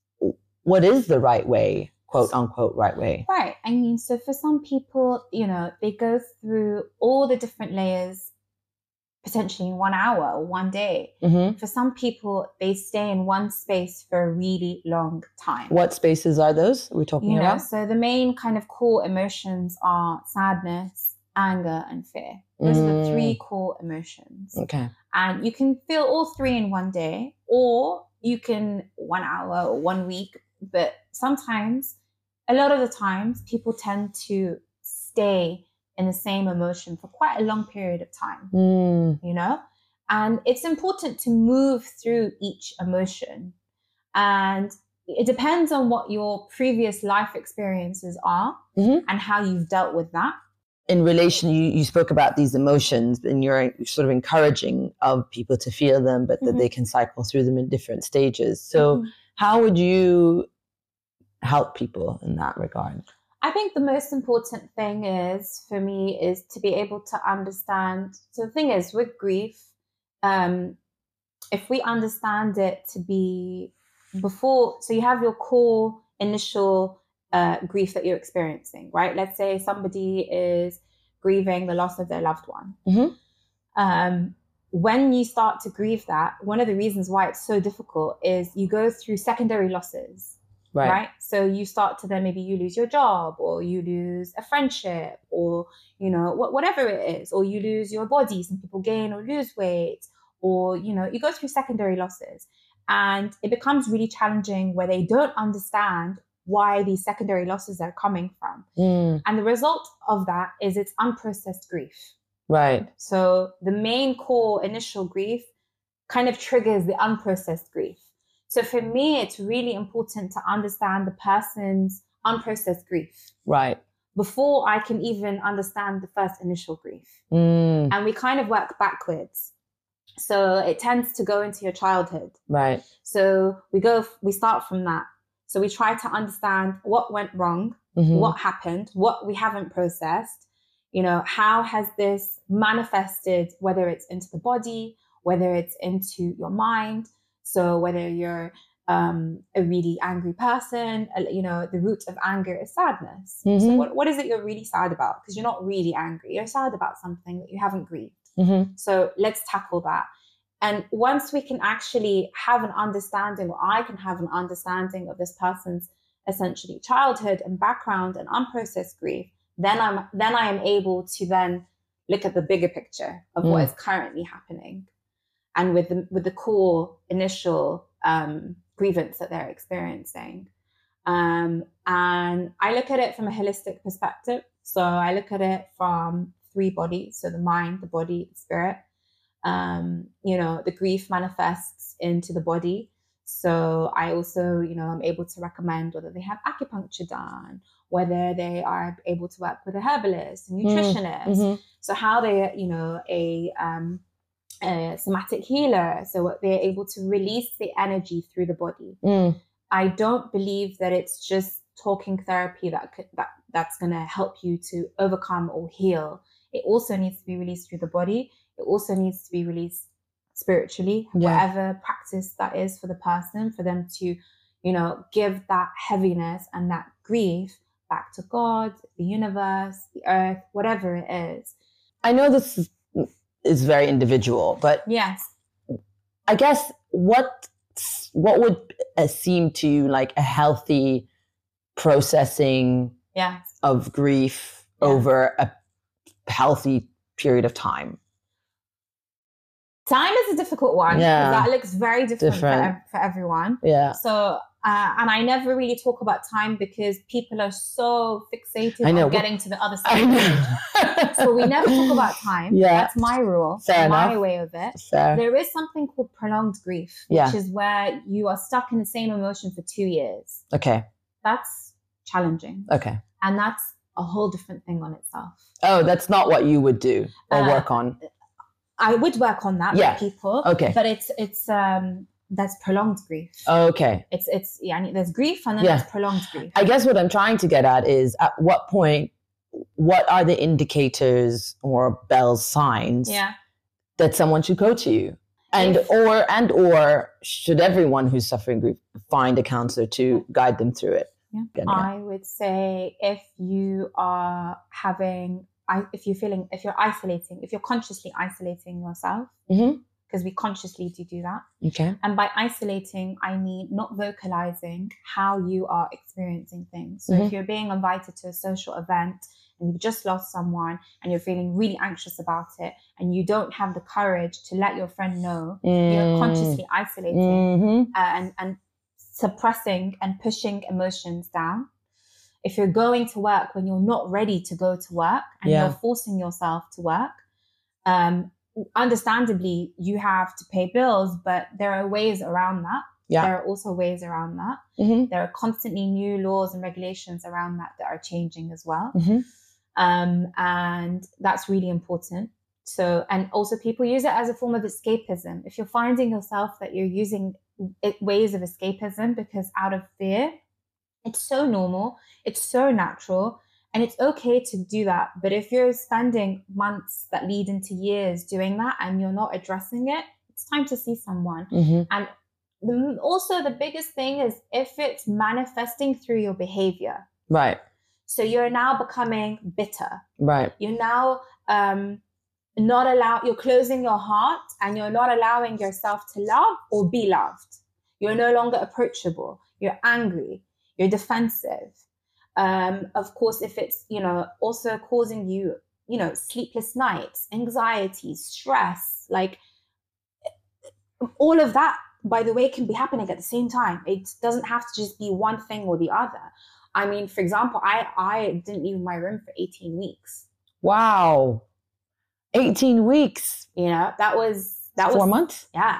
[SPEAKER 2] what is the right way? Quote unquote, right way.
[SPEAKER 1] Right. I mean, so for some people, you know, they go through all the different layers potentially in one hour or one day.
[SPEAKER 2] Mm-hmm.
[SPEAKER 1] For some people, they stay in one space for a really long time.
[SPEAKER 2] What spaces are those we're talking
[SPEAKER 1] you know,
[SPEAKER 2] about?
[SPEAKER 1] So the main kind of core emotions are sadness, anger, and fear. Those mm. are the three core emotions.
[SPEAKER 2] Okay.
[SPEAKER 1] And you can feel all three in one day, or you can one hour or one week. But sometimes, a lot of the times, people tend to stay in the same emotion for quite a long period of time,
[SPEAKER 2] mm.
[SPEAKER 1] you know? And it's important to move through each emotion. And it depends on what your previous life experiences are
[SPEAKER 2] mm-hmm.
[SPEAKER 1] and how you've dealt with that.
[SPEAKER 2] In relation, you, you spoke about these emotions, and you're sort of encouraging of people to feel them, but that mm-hmm. they can cycle through them in different stages. So mm-hmm. how would you help people in that regard?
[SPEAKER 1] I think the most important thing is, for me, is to be able to understand. So the thing is, with grief, um, if we understand it to be before, so you have your core initial uh, grief that you're experiencing, right? Let's say somebody is grieving the loss of their loved one.
[SPEAKER 2] Mm-hmm.
[SPEAKER 1] Um, when you start to grieve that, one of the reasons why it's so difficult is you go through secondary losses.
[SPEAKER 2] Right.
[SPEAKER 1] right. So you start to then maybe you lose your job, or you lose a friendship, or, you know, wh- whatever it is, or you lose your body. Some people gain or lose weight, or, you know, you go through secondary losses, and it becomes really challenging where they don't understand why these secondary losses are coming from.
[SPEAKER 2] Mm.
[SPEAKER 1] And the result of that is it's unprocessed grief.
[SPEAKER 2] Right.
[SPEAKER 1] So the main core initial grief kind of triggers the unprocessed grief. So for me, it's really important to understand the person's unprocessed grief.
[SPEAKER 2] Right.
[SPEAKER 1] Before I can even understand the first initial grief.
[SPEAKER 2] Mm.
[SPEAKER 1] And we kind of work backwards. So it tends to go into your childhood.
[SPEAKER 2] Right.
[SPEAKER 1] So we go, we start from that. So we try to understand what went wrong, mm-hmm. what happened, what we haven't processed. You know, how has this manifested, whether it's into the body, whether it's into your mind. So whether you're um, a really angry person, uh, you know, the root of anger is sadness. Mm-hmm. So what, what is it you're really sad about? Because you're not really angry. You're sad about something that you haven't grieved.
[SPEAKER 2] Mm-hmm.
[SPEAKER 1] So let's tackle that. And once we can actually have an understanding, or I can have an understanding of this person's essentially childhood and background and unprocessed grief, then I'm then I am able to then look at the bigger picture of mm. what is currently happening. And with the, with the core initial um, grievance that they're experiencing. Um, and I look at it from a holistic perspective. So I look at it from three bodies. So the mind, the body, the spirit. Um, you know, the grief manifests into the body. So I also, you know, I'm able to recommend whether they have acupuncture done, whether they are able to work with a herbalist, a nutritionist. Mm-hmm. So how they, you know, a, um, a somatic healer. So they're able to release the energy through the body. Mm. I don't believe that it's just talking therapy that could, that that's going to help you to overcome or heal. It also needs to be released through the body. It also needs to be released spiritually, yeah. whatever practice that is for the person, for them to, you know, give that heaviness and that grief back to God, the universe, the earth, whatever it is.
[SPEAKER 2] I know this is, is very individual, but
[SPEAKER 1] yes,
[SPEAKER 2] I guess what what would uh, seem to you like a healthy processing
[SPEAKER 1] yes.
[SPEAKER 2] of grief yeah. over a healthy period of time?
[SPEAKER 1] Time is a difficult one.
[SPEAKER 2] Yeah.
[SPEAKER 1] That looks very different, different. For, for everyone.
[SPEAKER 2] Yeah.
[SPEAKER 1] So, uh, and I never really talk about time because people are so fixated on getting to the other side. So we never talk about time.
[SPEAKER 2] Yeah.
[SPEAKER 1] That's my rule,
[SPEAKER 2] Fair
[SPEAKER 1] my
[SPEAKER 2] enough.
[SPEAKER 1] way of it.
[SPEAKER 2] Fair.
[SPEAKER 1] There is something called prolonged grief,
[SPEAKER 2] yeah.
[SPEAKER 1] which is where you are stuck in the same emotion for two years.
[SPEAKER 2] Okay.
[SPEAKER 1] That's challenging.
[SPEAKER 2] Okay.
[SPEAKER 1] And that's a whole different thing on itself.
[SPEAKER 2] Oh, that's not what you would do or uh, work on.
[SPEAKER 1] I would work on that
[SPEAKER 2] yeah.
[SPEAKER 1] with people.
[SPEAKER 2] Okay.
[SPEAKER 1] But it's it's um that's prolonged grief.
[SPEAKER 2] Okay.
[SPEAKER 1] It's it's yeah, there's grief and then
[SPEAKER 2] yeah.
[SPEAKER 1] there's prolonged grief.
[SPEAKER 2] I guess what I'm trying to get at is at what point, what are the indicators or bell signs
[SPEAKER 1] yeah.
[SPEAKER 2] that someone should go to you? And if, or and or should everyone who's suffering grief find a counselor to guide them through it?
[SPEAKER 1] Yeah. I would say if you are having I, if you're feeling, if you're isolating, if you're consciously isolating yourself, because mm-hmm. we consciously do do that.
[SPEAKER 2] Okay.
[SPEAKER 1] And by isolating, I mean not vocalizing how you are experiencing things. So mm-hmm. if you're being invited to a social event and you've just lost someone and you're feeling really anxious about it and you don't have the courage to let your friend know, mm. you're consciously isolating
[SPEAKER 2] mm-hmm.
[SPEAKER 1] uh, and, and suppressing and pushing emotions down. If you're going to work when you're not ready to go to work and yeah. you're forcing yourself to work, um, understandably, you have to pay bills, but there are ways around that.
[SPEAKER 2] Yeah.
[SPEAKER 1] There are also ways around that.
[SPEAKER 2] Mm-hmm.
[SPEAKER 1] There are constantly new laws and regulations around that that are changing as well.
[SPEAKER 2] Mm-hmm.
[SPEAKER 1] Um, and that's really important. So, and also people use it as a form of escapism. If you're finding yourself that you're using it, ways of escapism because out of fear, it's so normal, it's so natural, and it's okay to do that. But if you're spending months that lead into years doing that and you're not addressing it, it's time to see someone.
[SPEAKER 2] Mm-hmm.
[SPEAKER 1] And the, also the biggest thing is if it's manifesting through your behavior.
[SPEAKER 2] Right.
[SPEAKER 1] So you're now becoming bitter.
[SPEAKER 2] Right.
[SPEAKER 1] You're now um, not allow. You're closing your heart and you're not allowing yourself to love or be loved. You're no longer approachable. You're angry. You're defensive. Um, of course, if it's, you know, also causing you, you know, sleepless nights, anxiety, stress, like all of that, by the way, can be happening at the same time. It doesn't have to just be one thing or the other. I mean, for example, I, I didn't leave my room for eighteen weeks.
[SPEAKER 2] Wow. eighteen weeks.
[SPEAKER 1] You know, that was, that
[SPEAKER 2] Four
[SPEAKER 1] was,
[SPEAKER 2] months?
[SPEAKER 1] Yeah.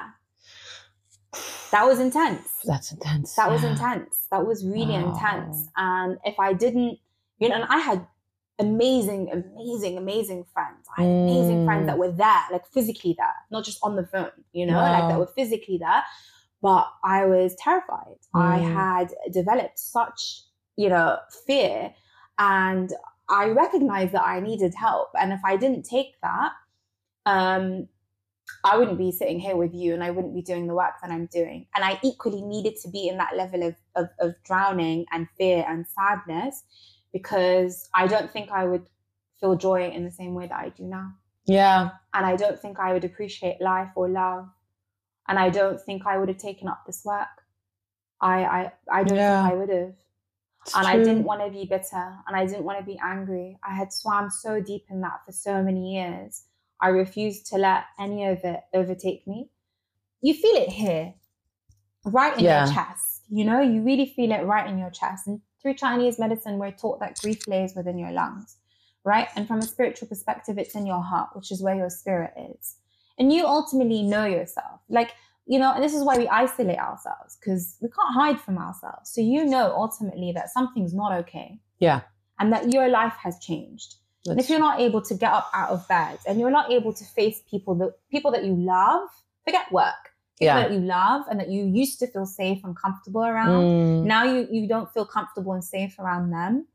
[SPEAKER 1] That was intense.
[SPEAKER 2] That's intense.
[SPEAKER 1] That
[SPEAKER 2] yeah.
[SPEAKER 1] was intense. That was really
[SPEAKER 2] wow.
[SPEAKER 1] intense. And if I didn't, you know, and I had amazing, amazing, amazing friends. I had mm. amazing friends that were there, like physically there, not just on the phone, you know, wow. like that were physically there. But I was terrified. Mm. I had developed such, you know, fear. And I recognized that I needed help. And if I didn't take that, um, I wouldn't be sitting here with you and I wouldn't be doing the work that I'm doing. And I equally needed to be in that level of, of, of drowning and fear and sadness because I don't think I would feel joy in the same way that I do now.
[SPEAKER 2] Yeah.
[SPEAKER 1] And I don't think I would appreciate life or love. And I don't think I would have taken up this work. I I, I don't
[SPEAKER 2] yeah.
[SPEAKER 1] think I would have.
[SPEAKER 2] It's
[SPEAKER 1] and
[SPEAKER 2] true.
[SPEAKER 1] I didn't want to be bitter and I didn't want to be angry. I had swam so deep in that for so many years. I refused to let any of it overtake me. You feel it here.
[SPEAKER 3] right in
[SPEAKER 2] Yeah.
[SPEAKER 3] your chest. You know, you really feel it right in your chest. And through Chinese medicine, we're taught that grief lays within your lungs, right? And from a spiritual perspective, it's in your heart, which is where your spirit is. And you ultimately know yourself. Like, you know, and this is why we isolate ourselves, because we can't hide from ourselves. So you know ultimately that something's not okay.
[SPEAKER 2] Yeah.
[SPEAKER 3] And that your life has changed.
[SPEAKER 2] That's
[SPEAKER 3] and if you're not able to get up out of bed and you're not able to face people that people that you love, forget work. People
[SPEAKER 2] Yeah.
[SPEAKER 3] that you love and that you used to feel safe and comfortable around.
[SPEAKER 2] Mm.
[SPEAKER 3] Now you, you don't feel comfortable and safe around them.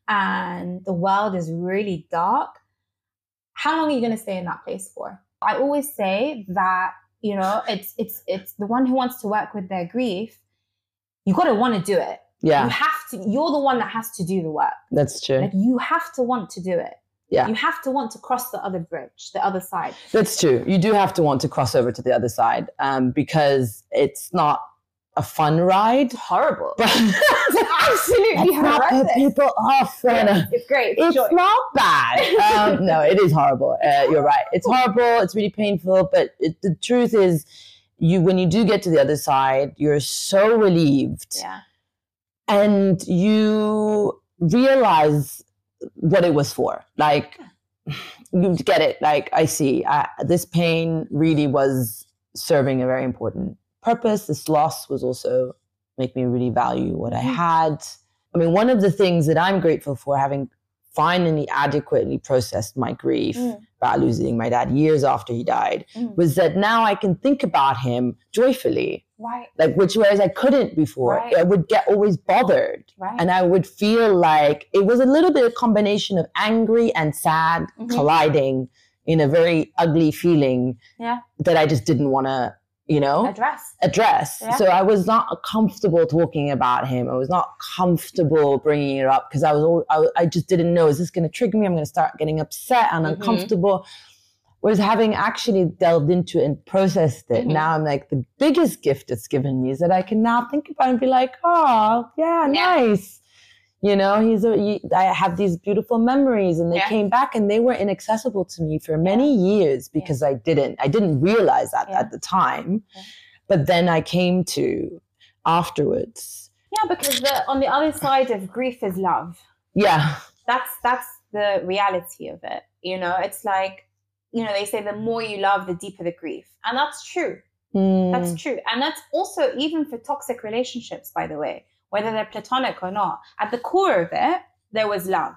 [SPEAKER 3] And the world is really dark. How long are you going to stay in that place for? I always say that, you know, it's it's it's the one who wants to work with their grief. You got to want to do it.
[SPEAKER 2] Yeah.
[SPEAKER 3] You have to. You're the one that has to do the work.
[SPEAKER 2] That's true.
[SPEAKER 3] Like, you have to want to do it.
[SPEAKER 2] Yeah.
[SPEAKER 3] You have to want to cross the other bridge, the other side.
[SPEAKER 2] That's true. You do have to want to cross over to the other side, um, because it's not a fun ride.
[SPEAKER 3] It's horrible.
[SPEAKER 2] It's
[SPEAKER 3] absolutely
[SPEAKER 2] not put
[SPEAKER 3] horrendous.
[SPEAKER 2] people off.
[SPEAKER 3] Yeah, it's great.
[SPEAKER 2] It's
[SPEAKER 3] Joy.
[SPEAKER 2] not bad. Um, no, it is horrible. Uh, you're right. It's horrible. It's really painful. But it, the truth is, you when you do get to the other side, you're so relieved.
[SPEAKER 3] Yeah.
[SPEAKER 2] And you realize what it was for. Like, you get it. Like, I see. I, this pain really was serving a very important purpose. This loss was also make me really value what I had. I mean, one of the things that I'm grateful for, having finally adequately processed my grief
[SPEAKER 3] Mm.
[SPEAKER 2] about losing my dad years after he died,
[SPEAKER 3] Mm.
[SPEAKER 2] was that now I can think about him joyfully.
[SPEAKER 3] Right.
[SPEAKER 2] Like, which whereas I couldn't before.
[SPEAKER 3] Right.
[SPEAKER 2] I would get always bothered.
[SPEAKER 3] Right.
[SPEAKER 2] And I would feel like it was a little bit of combination of angry and sad
[SPEAKER 3] Mhm.
[SPEAKER 2] colliding in a very ugly feeling
[SPEAKER 3] Yeah.
[SPEAKER 2] that I just didn't want to, you know,
[SPEAKER 3] Address.
[SPEAKER 2] address.
[SPEAKER 3] Yeah.
[SPEAKER 2] So I was not comfortable talking about him. I was not comfortable bringing it up because I was, al- I, I just didn't know, is this going to trigger me? I'm going to start getting upset and
[SPEAKER 3] Mhm.
[SPEAKER 2] uncomfortable. Whereas having actually delved into it and processed it,
[SPEAKER 3] Mhm.
[SPEAKER 2] now I'm like, the biggest gift it's given me is that I can now think about it and be like, oh, yeah,
[SPEAKER 3] Yeah.
[SPEAKER 2] nice. You know, he's a, he, I have these beautiful memories, and they
[SPEAKER 3] Yeah.
[SPEAKER 2] came back and they were inaccessible to me for many years because I didn't, I didn't realize that
[SPEAKER 3] Yeah.
[SPEAKER 2] at the time.
[SPEAKER 3] Yeah.
[SPEAKER 2] But then I came to afterwards.
[SPEAKER 3] Yeah, because the, on the other side of grief is love.
[SPEAKER 2] Yeah.
[SPEAKER 3] That's that's the reality of it. You know, it's like, you know, they say the more you love, the deeper the grief. And that's true.
[SPEAKER 2] Mm.
[SPEAKER 3] That's true. And that's also even for toxic relationships, by the way, whether they're platonic or not. At the core of it, there was love.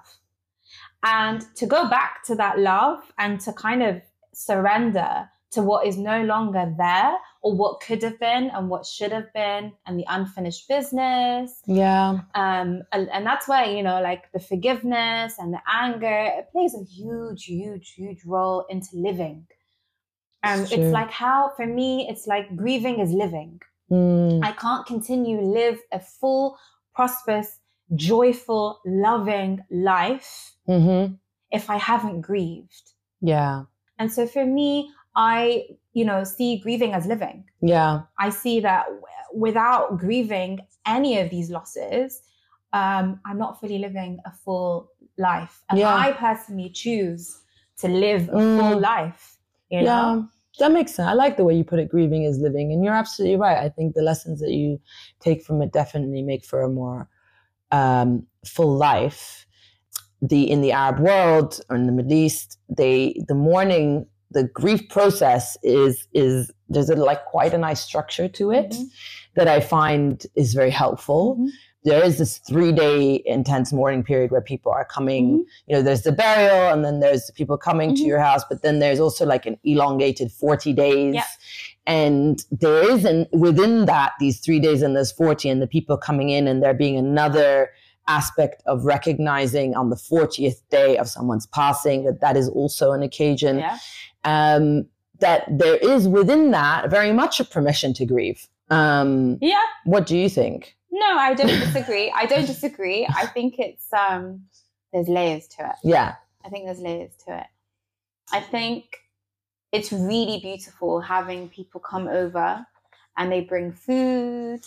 [SPEAKER 3] And to go back to that love and to kind of surrender to what is no longer there, or what could have been and what should have been, and the unfinished business.
[SPEAKER 2] Yeah.
[SPEAKER 3] Um, and, and that's where, you know, like the forgiveness and the anger, it plays a huge, huge, huge role into living. Um,
[SPEAKER 2] It's
[SPEAKER 3] it's
[SPEAKER 2] true.
[SPEAKER 3] like how, for me, it's like grieving is living.
[SPEAKER 2] Mm.
[SPEAKER 3] I can't continue live a full, prosperous, joyful, loving life
[SPEAKER 2] Mm-hmm.
[SPEAKER 3] if I haven't grieved.
[SPEAKER 2] Yeah.
[SPEAKER 3] And so for me, I, you know, see grieving as living.
[SPEAKER 2] Yeah.
[SPEAKER 3] I see that w- without grieving any of these losses, um, I'm not fully living a full life. And
[SPEAKER 2] Yeah.
[SPEAKER 3] I personally choose to live a
[SPEAKER 2] Mm.
[SPEAKER 3] full life, you know?
[SPEAKER 2] Yeah, that makes sense. I like the way you put it, grieving is living. And you're absolutely right. I think the lessons that you take from it definitely make for a more um, full life. The in the Arab world or in the Middle East, they the mourning, the grief process is is there's a, like quite a nice structure to it
[SPEAKER 3] Mhm.
[SPEAKER 2] that I find is very helpful.
[SPEAKER 3] Mhm.
[SPEAKER 2] There is this three day intense mourning period where people are coming,
[SPEAKER 3] Mhm.
[SPEAKER 2] you know, there's the burial and then there's people coming to
[SPEAKER 3] Mhm.
[SPEAKER 2] your house, but then there's also like an elongated forty days.
[SPEAKER 3] Yeah.
[SPEAKER 2] And there is an, within that, these three days and there's forty, and the people coming in, and there being another aspect of recognizing on the fortieth day of someone's passing that that is also an occasion.
[SPEAKER 3] Yeah.
[SPEAKER 2] Um, that there is within that very much a permission to grieve. Um,
[SPEAKER 3] Yeah.
[SPEAKER 2] what do you think?
[SPEAKER 3] No, I don't disagree. I don't disagree. I think it's, um, there's layers to it.
[SPEAKER 2] Yeah.
[SPEAKER 3] I think there's layers to it. I think it's really beautiful having people come over and they bring food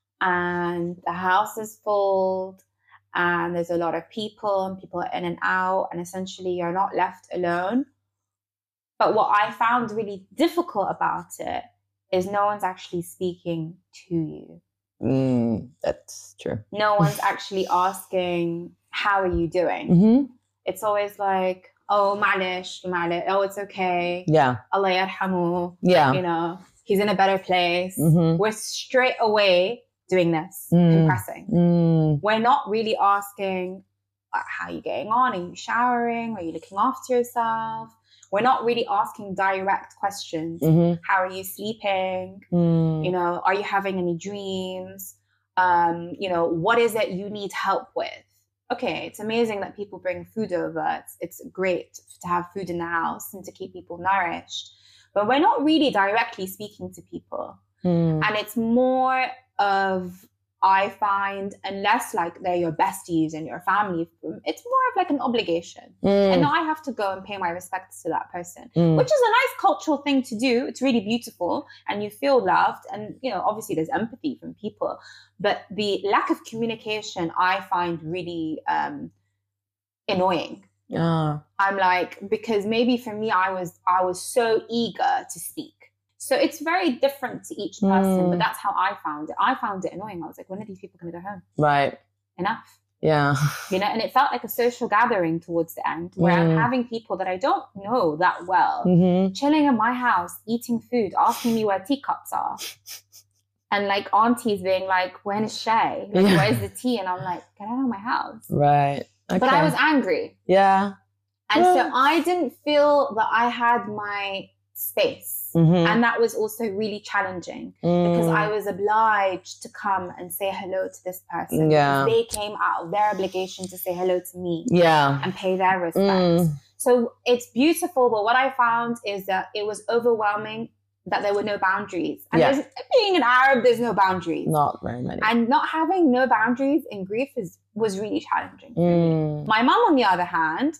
[SPEAKER 3] and the house is full and there's a lot of people and people are in and out, and essentially you're not left alone. But what I found really difficult about it is no one's actually speaking to you.
[SPEAKER 2] Mm, that's true.
[SPEAKER 3] No one's actually asking, how are you doing?
[SPEAKER 2] Mm-hmm.
[SPEAKER 3] It's always like, oh, malish, malish, oh, it's okay.
[SPEAKER 2] Yeah.
[SPEAKER 3] Allah yarhamu.
[SPEAKER 2] Yeah.
[SPEAKER 3] You know, he's in a better place.
[SPEAKER 2] Mm-hmm.
[SPEAKER 3] We're straight away doing this,
[SPEAKER 2] Mm.
[SPEAKER 3] compressing.
[SPEAKER 2] Mm.
[SPEAKER 3] We're not really asking, uh, how are you getting on? Are you showering? Are you looking after yourself? We're not really asking direct questions.
[SPEAKER 2] Mm-hmm.
[SPEAKER 3] How are you sleeping?
[SPEAKER 2] Mm.
[SPEAKER 3] You know, are you having any dreams? Um, you know, what is it you need help with? Okay, it's amazing that people bring food over. It's, it's great to have food in the house and to keep people nourished. But we're not really directly speaking to people.
[SPEAKER 2] Mm.
[SPEAKER 3] And it's more of, I find, unless like they're your besties and your family, it's more of like an obligation.
[SPEAKER 2] Mm.
[SPEAKER 3] And I have to go and pay my respects to that person,
[SPEAKER 2] Mm.
[SPEAKER 3] which is a nice cultural thing to do. It's really beautiful and you feel loved. And, you know, obviously there's empathy from people, but the lack of communication, I find really um, annoying.
[SPEAKER 2] Ah.
[SPEAKER 3] I'm like, because maybe for me, I was, I was so eager to speak. So it's very different to each person,
[SPEAKER 2] Mm.
[SPEAKER 3] but that's how I found it. I found it annoying. I was like, when are these people going to go home?
[SPEAKER 2] Right.
[SPEAKER 3] Enough.
[SPEAKER 2] Yeah.
[SPEAKER 3] You know, and it felt like a social gathering towards the end where
[SPEAKER 2] Mm.
[SPEAKER 3] I'm having people that I don't know that well,
[SPEAKER 2] Mm-hmm.
[SPEAKER 3] chilling in my house, eating food, asking me where teacups are. And like aunties being like, when is Shay? Like,
[SPEAKER 2] Yeah.
[SPEAKER 3] where's the tea? And I'm like, get out of my house.
[SPEAKER 2] Right. Okay.
[SPEAKER 3] But I was angry.
[SPEAKER 2] Yeah.
[SPEAKER 3] And
[SPEAKER 2] Yeah.
[SPEAKER 3] so I didn't feel that I had my space.
[SPEAKER 2] Mm-hmm.
[SPEAKER 3] And that was also really challenging because
[SPEAKER 2] Mm.
[SPEAKER 3] I was obliged to come and say hello to this person.
[SPEAKER 2] Yeah.
[SPEAKER 3] Because they came out of their obligation to say hello to me
[SPEAKER 2] Yeah.
[SPEAKER 3] and pay their respect.
[SPEAKER 2] Mm.
[SPEAKER 3] So it's beautiful, but what I found is that it was overwhelming that there were no boundaries. And
[SPEAKER 2] Yeah.
[SPEAKER 3] there's, being an Arab, there's no boundaries.
[SPEAKER 2] Not very many.
[SPEAKER 3] And not having no boundaries in grief is, was really challenging for me.
[SPEAKER 2] Mm.
[SPEAKER 3] My mum, on the other hand,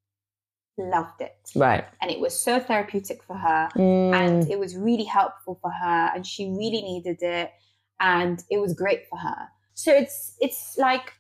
[SPEAKER 3] loved it.
[SPEAKER 2] Right.
[SPEAKER 3] And it was so therapeutic for her.
[SPEAKER 2] Mm.
[SPEAKER 3] And it was really helpful for her. And she really needed it. And it was great for her. So it's it's like,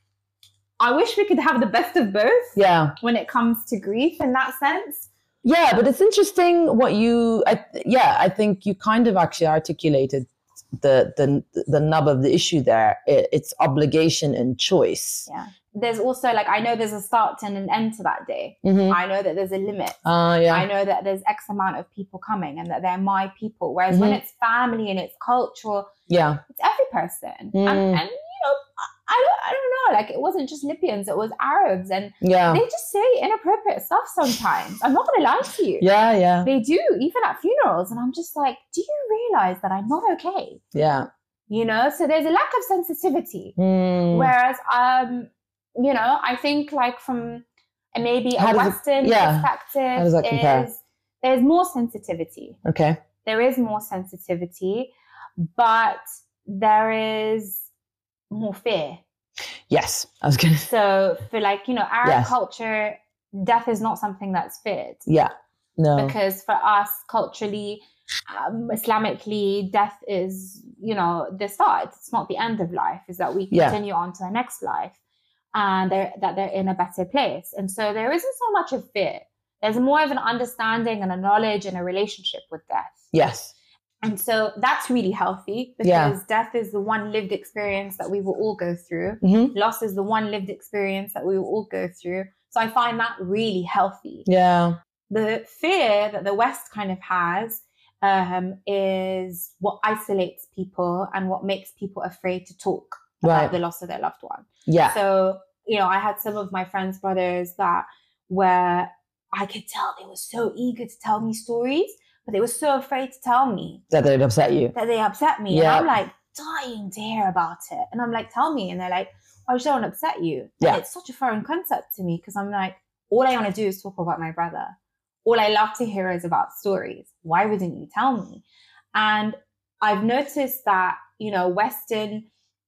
[SPEAKER 3] I wish we could have the best of both
[SPEAKER 2] Yeah.
[SPEAKER 3] when it comes to grief in that sense.
[SPEAKER 2] Yeah, but it's interesting what you, I, yeah, I think you kind of actually articulated the the the nub of the issue there. It, it's obligation and choice.
[SPEAKER 3] Yeah. There's also like, I know there's a start and an end to that day.
[SPEAKER 2] Mm-hmm.
[SPEAKER 3] I know that there's a limit.
[SPEAKER 2] Uh, yeah.
[SPEAKER 3] I know that there's X amount of people coming and that they're my people. Whereas when
[SPEAKER 2] Mhm.
[SPEAKER 3] it's family and it's cultural,
[SPEAKER 2] Yeah.
[SPEAKER 3] it's every person.
[SPEAKER 2] Mm.
[SPEAKER 3] And, and, you know, I, I, don't, I don't know, like it wasn't just Libyans, it was Arabs. And
[SPEAKER 2] Yeah.
[SPEAKER 3] they just say inappropriate stuff sometimes. I'm not going to lie to you.
[SPEAKER 2] Yeah. Yeah.
[SPEAKER 3] They do, even at funerals. And I'm just like, do you realize that I'm not okay?
[SPEAKER 2] Yeah.
[SPEAKER 3] You know, so there's a lack of sensitivity.
[SPEAKER 2] Mm.
[SPEAKER 3] Whereas, um, you know, I think like from a, maybe a
[SPEAKER 2] How does it-
[SPEAKER 3] Western
[SPEAKER 2] yeah.
[SPEAKER 3] perspective,
[SPEAKER 2] How does that compare?
[SPEAKER 3] is there's more sensitivity.
[SPEAKER 2] Okay.
[SPEAKER 3] There is more sensitivity, but there is more fear.
[SPEAKER 2] Yes, I was gonna.
[SPEAKER 3] So for like, you know, Arab
[SPEAKER 2] Yes.
[SPEAKER 3] culture, death is not something that's feared.
[SPEAKER 2] Yeah. No.
[SPEAKER 3] Because for us culturally, um, Islamically, death is, you know, the start. It's not the end of life. Is that we
[SPEAKER 2] Yeah.
[SPEAKER 3] continue on to the next life, and they're, that they're in a better place. And so there isn't so much of fear. There's more of an understanding and a knowledge and a relationship with death.
[SPEAKER 2] Yes.
[SPEAKER 3] And so that's really healthy because
[SPEAKER 2] Yeah.
[SPEAKER 3] death is the one lived experience that we will all go through.
[SPEAKER 2] Mm-hmm.
[SPEAKER 3] Loss is the one lived experience that we will all go through. So I find that really healthy.
[SPEAKER 2] Yeah.
[SPEAKER 3] The fear that the West kind of has um, is what isolates people and what makes people afraid to talk about
[SPEAKER 2] Right.
[SPEAKER 3] the loss of their loved one.
[SPEAKER 2] Yeah.
[SPEAKER 3] So, you know, I had some of my friends' brothers that where I could tell they were so eager to tell me stories, but they were so afraid to tell me
[SPEAKER 2] That they'd upset you.
[SPEAKER 3] that they upset me.
[SPEAKER 2] Yeah.
[SPEAKER 3] And I'm like dying to hear about it. And I'm like, tell me. And they're like, I just don't want to upset you.
[SPEAKER 2] Yeah.
[SPEAKER 3] And it's such a foreign concept to me because I'm like, all I want to do is talk about my brother. All I love to hear is about stories. Why wouldn't you tell me? And I've noticed that, you know, Western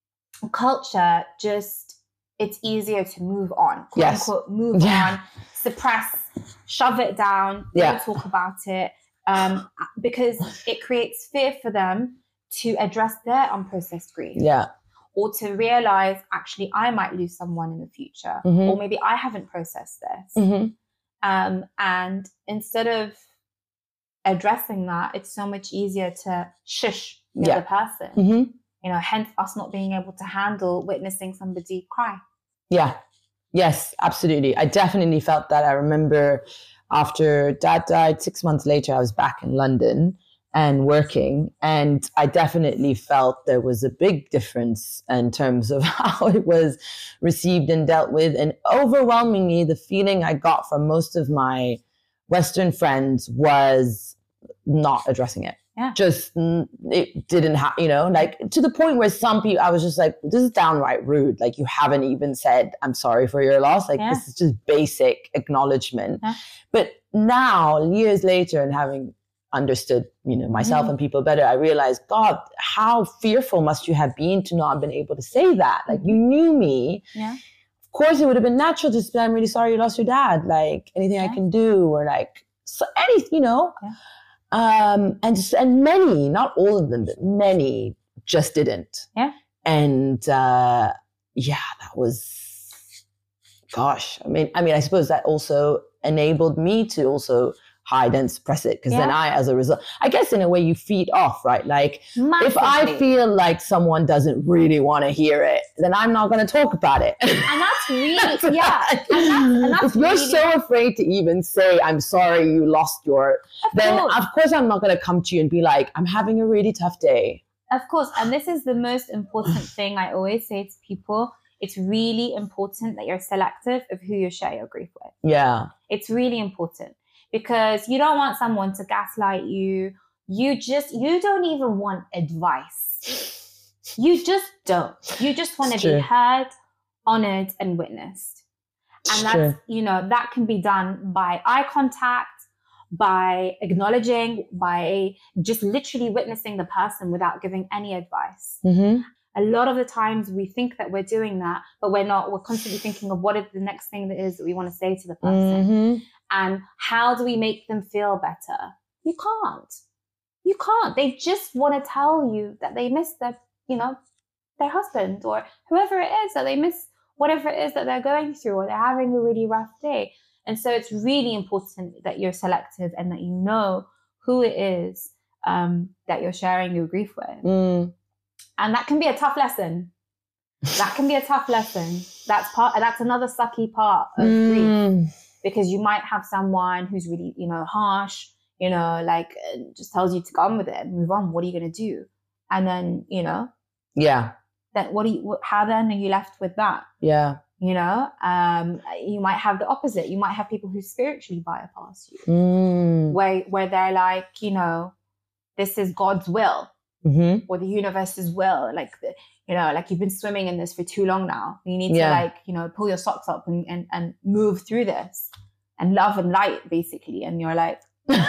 [SPEAKER 3] culture just, it's easier to move on. Quote
[SPEAKER 2] Yes.
[SPEAKER 3] unquote, move
[SPEAKER 2] Yeah.
[SPEAKER 3] on, suppress, shove it down,
[SPEAKER 2] Yeah.
[SPEAKER 3] don't talk about it. Um, because it creates fear for them to address their unprocessed grief.
[SPEAKER 2] Yeah.
[SPEAKER 3] Or to realize, actually, I might lose someone in the future.
[SPEAKER 2] Mhm.
[SPEAKER 3] Or maybe I haven't processed this.
[SPEAKER 2] Mm-hmm.
[SPEAKER 3] Um, and instead of addressing that, it's so much easier to shush the
[SPEAKER 2] Yeah.
[SPEAKER 3] other person.
[SPEAKER 2] Mm-hmm.
[SPEAKER 3] You know, hence us not being able to handle witnessing somebody cry.
[SPEAKER 2] Yeah. Yes, absolutely. I definitely felt that. I remember after Dad died, six months later, I was back in London and working. And I definitely felt there was a big difference in terms of how it was received and dealt with. And overwhelmingly, the feeling I got from most of my Western friends was not addressing it.
[SPEAKER 3] Yeah.
[SPEAKER 2] Just, it didn't have, you know, like to the point where some people, I was just like, this is downright rude. Like, you haven't even said, I'm sorry for your loss. Like,
[SPEAKER 3] Yeah.
[SPEAKER 2] this is just basic acknowledgement.
[SPEAKER 3] Yeah.
[SPEAKER 2] But now, years later, and having understood, you know, myself
[SPEAKER 3] Mhm.
[SPEAKER 2] and people better, I realized, God, how fearful must you have been to not have been able to say that? Like, you knew me.
[SPEAKER 3] Yeah.
[SPEAKER 2] Of course, it would have been natural to say, I'm really sorry you lost your dad. Like, anything I
[SPEAKER 3] Yeah.
[SPEAKER 2] can do, or like, so any, you know.
[SPEAKER 3] Yeah.
[SPEAKER 2] Um, and just, and many, not all of them, but many just didn't.
[SPEAKER 3] Yeah.
[SPEAKER 2] And uh, yeah, that was, gosh, I mean, I mean, I suppose that also enabled me to also hide and suppress it, because then
[SPEAKER 3] Yeah.
[SPEAKER 2] I, as a result, I guess in a way you feed off, right? Like, if I
[SPEAKER 3] Massively.
[SPEAKER 2] feel like someone doesn't really want to hear it, then I'm not going to talk about it.
[SPEAKER 3] And that's really, yeah. And that's, and that's
[SPEAKER 2] if you're
[SPEAKER 3] really,
[SPEAKER 2] so afraid to even say, I'm sorry you lost your,
[SPEAKER 3] of
[SPEAKER 2] then
[SPEAKER 3] course.
[SPEAKER 2] of course I'm not going to come to you and be like, I'm having a really tough day.
[SPEAKER 3] Of course. And this is the most important thing I always say to people. It's really important that you're selective of who you share your grief with.
[SPEAKER 2] Yeah.
[SPEAKER 3] It's really important, because you don't want someone to gaslight you. You just, you don't even want advice. You just don't. You just want to
[SPEAKER 2] It's
[SPEAKER 3] be
[SPEAKER 2] true.
[SPEAKER 3] heard, honored, and witnessed. And
[SPEAKER 2] It's
[SPEAKER 3] that's,
[SPEAKER 2] true.
[SPEAKER 3] you know, that can be done by eye contact, by acknowledging, by just literally witnessing the person without giving any advice.
[SPEAKER 2] Mm-hmm.
[SPEAKER 3] A lot of the times we think that we're doing that, but we're not. We're constantly thinking of what is the next thing that is that we want to say to the person.
[SPEAKER 2] Mm-hmm.
[SPEAKER 3] And how do we make them feel better? You can't. You can't. They just want to tell you that they miss their, you know, their husband or whoever it is, that they miss whatever it is that they're going through, or they're having a really rough day. And so it's really important that you're selective and that you know who it is um, that you're sharing your grief with.
[SPEAKER 2] Mm.
[SPEAKER 3] And that can be a tough lesson. That can be a tough lesson. That's part. That's another sucky part of grief.
[SPEAKER 2] Mm.
[SPEAKER 3] Because you might have someone who's really, you know, harsh, you know, like uh, just tells you to go on with it and move on. What are you going to do? And then, you know,
[SPEAKER 2] Yeah.
[SPEAKER 3] then what do you, how then are you left with that?
[SPEAKER 2] Yeah.
[SPEAKER 3] You know, um, you might have the opposite. You might have people who spiritually bypass you,
[SPEAKER 2] Mm.
[SPEAKER 3] where, where they're like, you know, this is God's will
[SPEAKER 2] Mm-hmm.
[SPEAKER 3] or the universe's will. Like, the, you know, like you've been swimming in this for too long now. You need
[SPEAKER 2] Yeah.
[SPEAKER 3] to like, you know, pull your socks up and, and, and move through this and love and light basically. And you're like,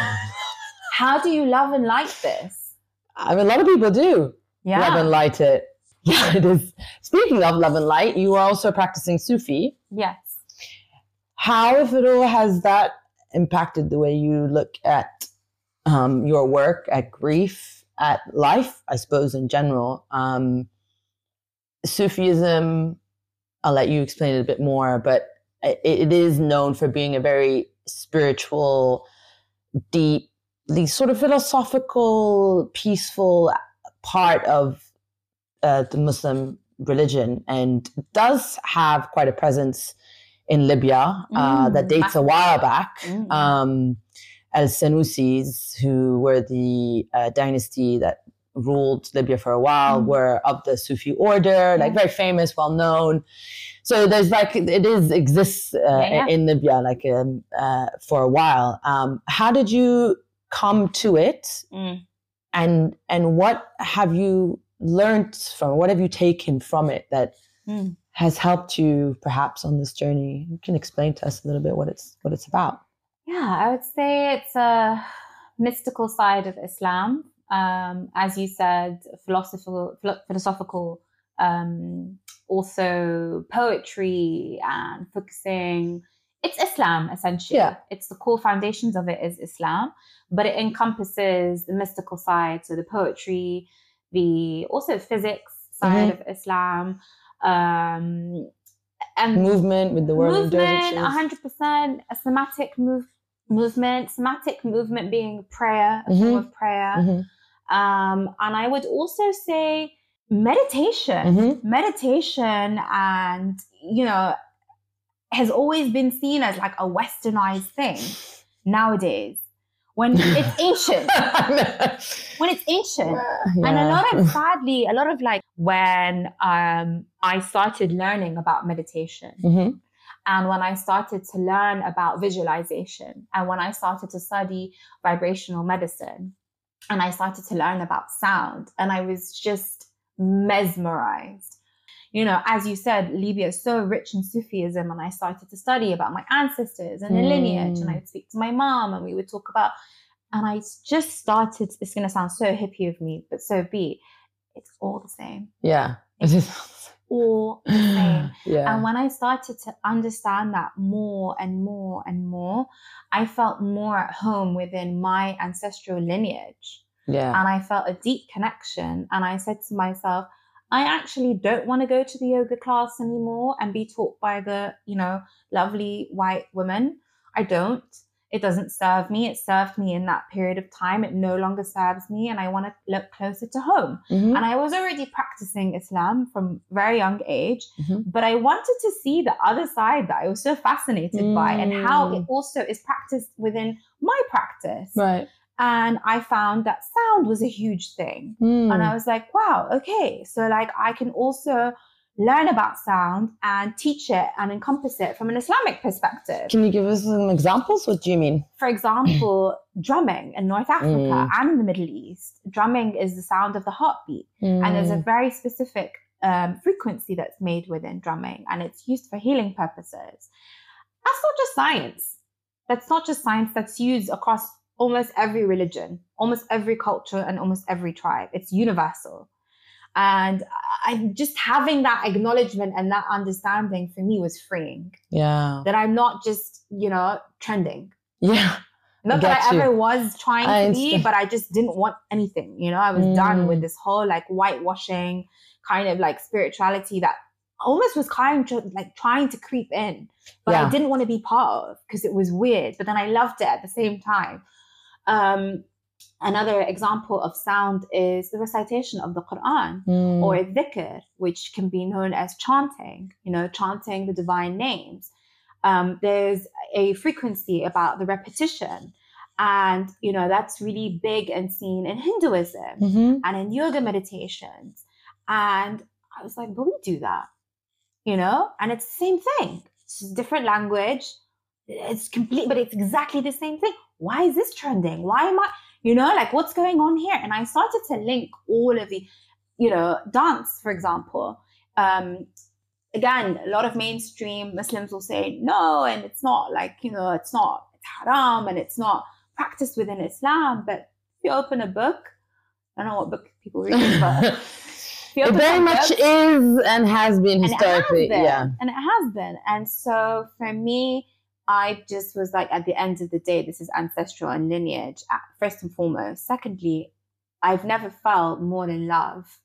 [SPEAKER 3] how do you love and light this?
[SPEAKER 2] I mean, a lot of people do
[SPEAKER 3] Yeah.
[SPEAKER 2] love and light it. Yeah, it is. Speaking of love and light, you are also practicing Sufi.
[SPEAKER 3] Yes.
[SPEAKER 2] How, if at all, has that impacted the way you look at um, your work, at grief, at life, I suppose, in general? Um, Sufism, I'll let you explain it a bit more, but it, it is known for being a very spiritual, deep, the sort of philosophical, peaceful part of uh, the Muslim religion, and does have quite a presence in Libya uh,
[SPEAKER 3] Mm,
[SPEAKER 2] that dates a while back.
[SPEAKER 3] Mm.
[SPEAKER 2] Um, Al Sanusis, who were the uh, dynasty that ruled Libya for a while,
[SPEAKER 3] Mm.
[SPEAKER 2] were of the Sufi order, like
[SPEAKER 3] Yeah.
[SPEAKER 2] very famous, well known. So there's like, it is exists uh,
[SPEAKER 3] Yeah, yeah.
[SPEAKER 2] in Libya like um, uh, for a while. Um, how did you come to it,
[SPEAKER 3] Mm.
[SPEAKER 2] and and what have you learned from it? What have you taken from it that
[SPEAKER 3] Mm.
[SPEAKER 2] has helped you perhaps on this journey? You can explain to us a little bit what it's what it's about.
[SPEAKER 3] Yeah, I would say it's a mystical side of Islam. Um, as you said, philosophical, philo- philosophical, um, also poetry and focusing. It's Islam, essentially.
[SPEAKER 2] Yeah.
[SPEAKER 3] It's the core foundations of it is Islam, but it encompasses the mystical side, so the poetry, the also physics side
[SPEAKER 2] Mhm.
[SPEAKER 3] of Islam, um, and
[SPEAKER 2] Movement with the whirling
[SPEAKER 3] movement,
[SPEAKER 2] dervishes.
[SPEAKER 3] one hundred percent a somatic move, movement, somatic movement being prayer, a
[SPEAKER 2] Mhm.
[SPEAKER 3] form of prayer.
[SPEAKER 2] Mhm.
[SPEAKER 3] Um, and I would also say meditation.
[SPEAKER 2] Mhm.
[SPEAKER 3] Meditation and, you know, has always been seen as like a westernized thing nowadays. When it's ancient. When it's ancient.
[SPEAKER 2] Yeah.
[SPEAKER 3] And a lot of, sadly, a lot of like when um, I started learning about meditation,
[SPEAKER 2] Mhm.
[SPEAKER 3] and when I started to learn about visualization, and when I started to study vibrational medicine, and I started to learn about sound, and I was just mesmerized. You know, as you said, Libya is so rich in Sufism, and I started to study about my ancestors and the
[SPEAKER 2] Mm.
[SPEAKER 3] lineage, and I would speak to my mom, and we would talk about, and I just started, it's going to sound so hippie of me, but so be, it's all the same.
[SPEAKER 2] Yeah.
[SPEAKER 3] It's all the same.
[SPEAKER 2] Yeah.
[SPEAKER 3] And when I started to understand that more and more and more, I felt more at home within my ancestral lineage.
[SPEAKER 2] Yeah.
[SPEAKER 3] And I felt a deep connection. And I said to myself, I actually don't want to go to the yoga class anymore and be taught by the, you know, lovely white women. I don't. It doesn't serve me. It served me in that period of time. It no longer serves me. And I want to look closer to home.
[SPEAKER 2] Mhm.
[SPEAKER 3] And I was already practicing Islam from a very young age,
[SPEAKER 2] Mhm.
[SPEAKER 3] but I wanted to see the other side that I was so fascinated by, and how it also is practiced within my practice.
[SPEAKER 2] Right.
[SPEAKER 3] And I found that sound was a huge thing.
[SPEAKER 2] Mm.
[SPEAKER 3] And I was like, wow, okay. So like I can also learn about sound and teach it and encompass it from an Islamic perspective.
[SPEAKER 2] Can you give us some examples? What do you mean?
[SPEAKER 3] For example, drumming in North Africa
[SPEAKER 2] Mm.
[SPEAKER 3] and in the Middle East. Drumming is the sound of the heartbeat.
[SPEAKER 2] Mm.
[SPEAKER 3] And there's a very specific um, frequency that's made within drumming, and it's used for healing purposes. That's not just science. That's not just science that's used across almost every religion, almost every culture, and almost every tribe. It's universal. And I just having that acknowledgement and that understanding for me was freeing.
[SPEAKER 2] Yeah.
[SPEAKER 3] That I'm not just, you know, trending.
[SPEAKER 2] Yeah.
[SPEAKER 3] Not
[SPEAKER 2] I
[SPEAKER 3] that
[SPEAKER 2] get
[SPEAKER 3] I
[SPEAKER 2] you.
[SPEAKER 3] ever was trying
[SPEAKER 2] I
[SPEAKER 3] to be,
[SPEAKER 2] understand.
[SPEAKER 3] but I just didn't want anything. You know, I was
[SPEAKER 2] Mm.
[SPEAKER 3] done with this whole like whitewashing kind of like spirituality that almost was kind of like trying to creep in, but
[SPEAKER 2] Yeah.
[SPEAKER 3] I didn't want to be part of because it was weird. But then I loved it at the same time. Um, another example of sound is the recitation of the Quran
[SPEAKER 2] Mm.
[SPEAKER 3] or dhikr, which can be known as chanting, you know, chanting the divine names. Um, there's a frequency about the repetition. And, you know, that's really big and seen in Hinduism
[SPEAKER 2] Mhm.
[SPEAKER 3] and in yoga meditations. And I was like, but we do that, you know, and it's the same thing. It's just different language. It's complete, but it's exactly the same thing. Why is this trending? Why am I, you know, like what's going on here? And I started to link all of the, you know, dance, for example. Um, again, a lot of mainstream Muslims will say, no, and it's not like, you know, it's not, it's haram and it's not practiced within Islam. But if you open a book, I don't know what book people read, but if you
[SPEAKER 2] It
[SPEAKER 3] open
[SPEAKER 2] very
[SPEAKER 3] some
[SPEAKER 2] much
[SPEAKER 3] books,
[SPEAKER 2] is and has been
[SPEAKER 3] and it has
[SPEAKER 2] historically.
[SPEAKER 3] been,
[SPEAKER 2] Yeah.
[SPEAKER 3] and it has been. And so for me, I just was like, at the end of the day, this is ancestral and lineage, uh, first and foremost. Secondly, I've never felt more in love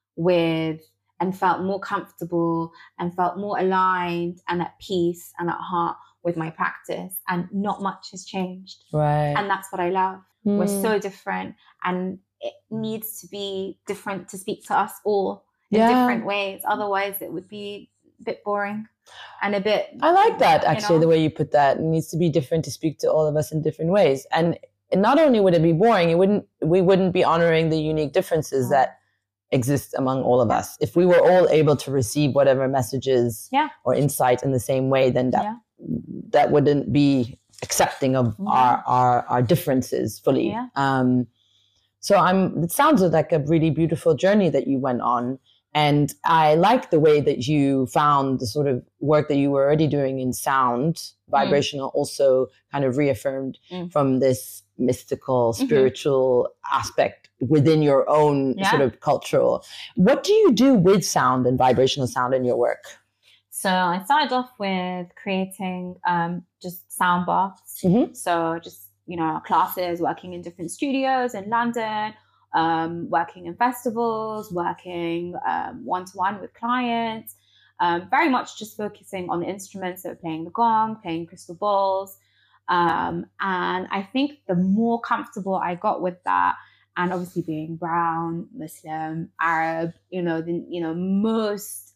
[SPEAKER 3] with and felt more comfortable and felt more aligned and at peace and at heart with my practice. And not much has changed.
[SPEAKER 2] Right.
[SPEAKER 3] And that's what I love. We're
[SPEAKER 2] Mm.
[SPEAKER 3] so different, and it needs to be different to speak to us all in
[SPEAKER 2] Yeah.
[SPEAKER 3] different ways. Otherwise, it would be a bit boring and a bit.
[SPEAKER 2] I like that,
[SPEAKER 3] you
[SPEAKER 2] actually,
[SPEAKER 3] know?
[SPEAKER 2] the way you put that. It needs to be different to speak to all of us in different ways. And not only would it be boring, it wouldn't. we wouldn't be honoring the unique differences
[SPEAKER 3] Mm.
[SPEAKER 2] that exist among all of us. If we were all able to receive whatever messages
[SPEAKER 3] Yeah.
[SPEAKER 2] or insight in the same way, then that
[SPEAKER 3] Yeah.
[SPEAKER 2] that wouldn't be accepting of
[SPEAKER 3] Yeah.
[SPEAKER 2] our, our our differences fully.
[SPEAKER 3] Yeah.
[SPEAKER 2] Um, so I'm. It sounds like a really beautiful journey that you went on. And I like the way that you found the sort of work that you were already doing in sound, vibrational, also kind of reaffirmed
[SPEAKER 3] Mm.
[SPEAKER 2] from this mystical, spiritual aspect within your own
[SPEAKER 3] Yeah.
[SPEAKER 2] sort of cultural. What do you do with sound and vibrational sound in your work?
[SPEAKER 3] So I started off with creating um, just sound baths.
[SPEAKER 2] Mhm.
[SPEAKER 3] So just, you know, classes, working in different studios in London, um, working in festivals, working um, one-to-one with clients, um, very much just focusing on the instruments, so playing the gong, playing crystal balls, Um, and I think the more comfortable I got with that, and obviously being brown, Muslim, Arab, you know, the, you know, most,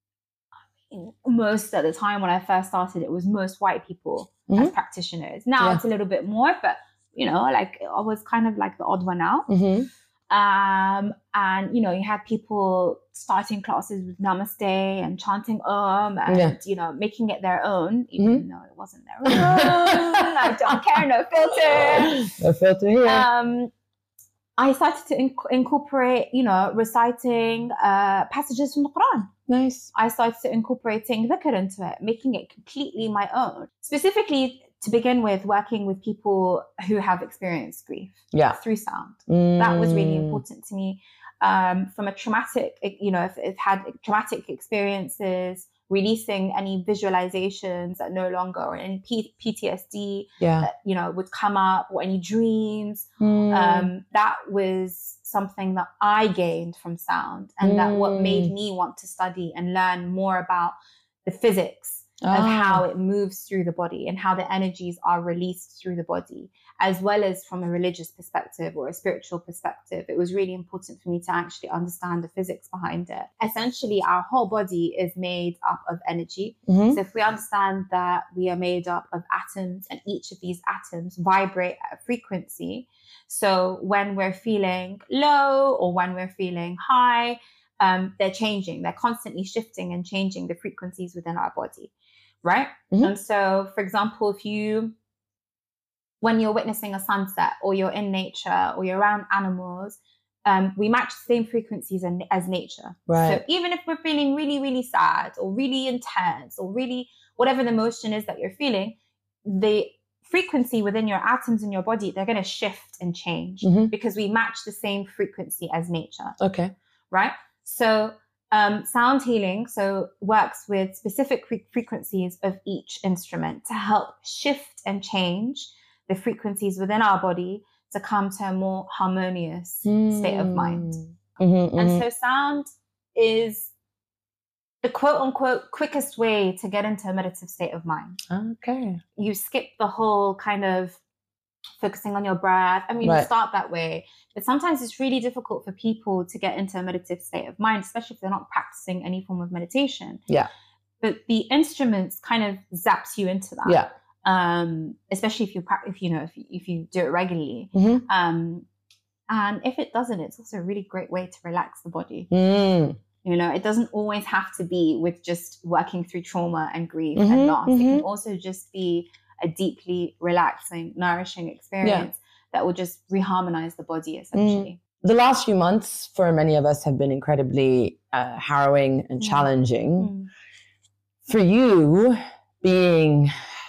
[SPEAKER 3] most at the time when I first started, it was most white people
[SPEAKER 2] mm-hmm.
[SPEAKER 3] as practitioners. Now yeah. it's a little bit more, but you know, like I was kind of like the odd one out.
[SPEAKER 2] Mm-hmm.
[SPEAKER 3] Um, and you know, you had people starting classes with Namaste and chanting Om and yeah. you know, making it their own, even mm-hmm. though it wasn't their own. I don't care, no filter.
[SPEAKER 2] No filter here.
[SPEAKER 3] Um, I started to inc- incorporate, you know, reciting uh, passages from the Quran.
[SPEAKER 2] Nice.
[SPEAKER 3] I started to incorporating dhikr into it, making it completely my own. Specifically, to begin with, working with people who have experienced grief
[SPEAKER 2] yeah.
[SPEAKER 3] through sound.
[SPEAKER 2] Mm.
[SPEAKER 3] That was really important to me. Um, from a traumatic, you know, if it had traumatic experiences, releasing any visualizations that no longer, or any P- PTSD
[SPEAKER 2] yeah.
[SPEAKER 3] that, you know, would come up, or any dreams.
[SPEAKER 2] Mm.
[SPEAKER 3] Um, that was something that I gained from sound, and mm. that what made me want to study and learn more about the physics
[SPEAKER 2] ah.
[SPEAKER 3] of how it moves through the body and how the energies are released through the body, as well as from a religious perspective or a spiritual perspective. It was really important for me to actually understand the physics behind it. Essentially, our whole body is made up of energy.
[SPEAKER 2] Mm-hmm.
[SPEAKER 3] So if we understand that we are made up of atoms, and each of these atoms vibrate at a frequency. So when we're feeling low or when we're feeling high, um, they're changing. They're constantly shifting and changing the frequencies within our body. Right?
[SPEAKER 2] Mm-hmm.
[SPEAKER 3] And so, for example, if you, when you're witnessing a sunset, or you're in nature, or you're around animals, um, we match the same frequencies as, as nature.
[SPEAKER 2] Right.
[SPEAKER 3] So even if we're feeling really, really sad, or really intense, or really whatever the emotion is that you're feeling, the frequency within your atoms in your body, they're going to shift and change
[SPEAKER 2] mm-hmm.
[SPEAKER 3] because we match the same frequency as nature.
[SPEAKER 2] Okay.
[SPEAKER 3] Right? So Um, sound healing so works with specific fre- frequencies of each instrument to help shift and change the frequencies within our body to come to a more harmonious
[SPEAKER 2] mm.
[SPEAKER 3] state of mind.
[SPEAKER 2] Mm-hmm, mm-hmm.
[SPEAKER 3] And so sound is the quote unquote quickest way to get into a meditative state of mind.
[SPEAKER 2] Okay.
[SPEAKER 3] You skip the whole kind of focusing on your breath. I mean,
[SPEAKER 2] right.
[SPEAKER 3] you start that way, but sometimes it's really difficult for people to get into a meditative state of mind, especially if they're not practicing any form of meditation.
[SPEAKER 2] Yeah.
[SPEAKER 3] But the instruments kind of zaps you into that.
[SPEAKER 2] Yeah.
[SPEAKER 3] Um, especially if you if you know if you, if you do it regularly.
[SPEAKER 2] Mm-hmm.
[SPEAKER 3] Um, and if it doesn't, it's also a really great way to relax the body.
[SPEAKER 2] Mm.
[SPEAKER 3] You know, it doesn't always have to be with just working through trauma and grief
[SPEAKER 2] mm-hmm,
[SPEAKER 3] and loss.
[SPEAKER 2] Mm-hmm.
[SPEAKER 3] It can also just be a deeply relaxing, nourishing experience yeah. that will just reharmonize the body, essentially.
[SPEAKER 2] Mm. The last few months for many of us have been incredibly uh, harrowing and
[SPEAKER 3] mm.
[SPEAKER 2] challenging.
[SPEAKER 3] Mm.
[SPEAKER 2] For you, being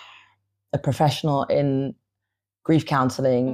[SPEAKER 2] a professional in grief counseling,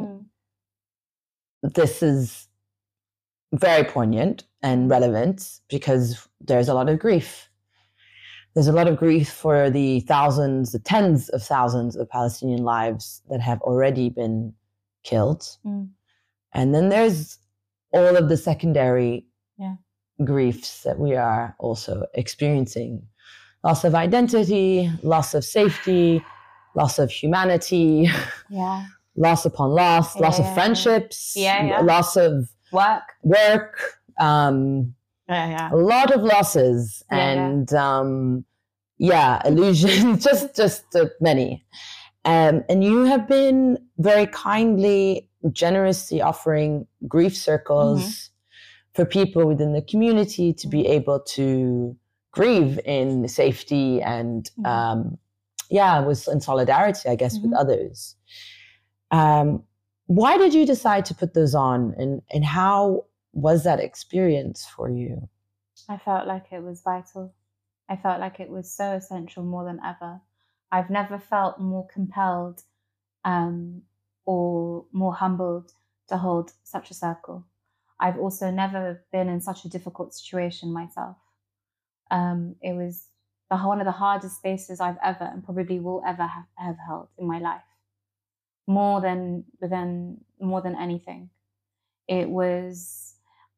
[SPEAKER 3] mm.
[SPEAKER 2] this is very poignant and relevant because there's a lot of grief. There's a lot of grief for the thousands, the tens of thousands of Palestinian lives that have already been killed.
[SPEAKER 3] Mm.
[SPEAKER 2] And then there's all of the secondary
[SPEAKER 3] yeah.
[SPEAKER 2] griefs that we are also experiencing. Loss of identity, loss of safety, loss of humanity,
[SPEAKER 3] yeah.
[SPEAKER 2] loss upon loss,
[SPEAKER 3] yeah,
[SPEAKER 2] loss
[SPEAKER 3] yeah,
[SPEAKER 2] of friendships,
[SPEAKER 3] yeah, yeah.
[SPEAKER 2] loss of
[SPEAKER 3] work,
[SPEAKER 2] work, um,
[SPEAKER 3] yeah, yeah.
[SPEAKER 2] a lot of losses
[SPEAKER 3] yeah,
[SPEAKER 2] and yeah, um, yeah illusions, just just uh, many. Um, and you have been very kindly, generously offering grief circles mm-hmm. for people within the community to be able to grieve in safety and mm-hmm. um, yeah, with in solidarity, I guess, mm-hmm. with others. Um, why did you decide to put those on, and, and how was that experience for you?
[SPEAKER 3] I felt like it was vital. I felt like it was so essential more than ever. I've never felt more compelled um, or more humbled to hold such a circle. I've also never been in such a difficult situation myself. Um, it was the, one of the hardest spaces I've ever and probably will ever have, have held in my life. More than, than, more than anything. It was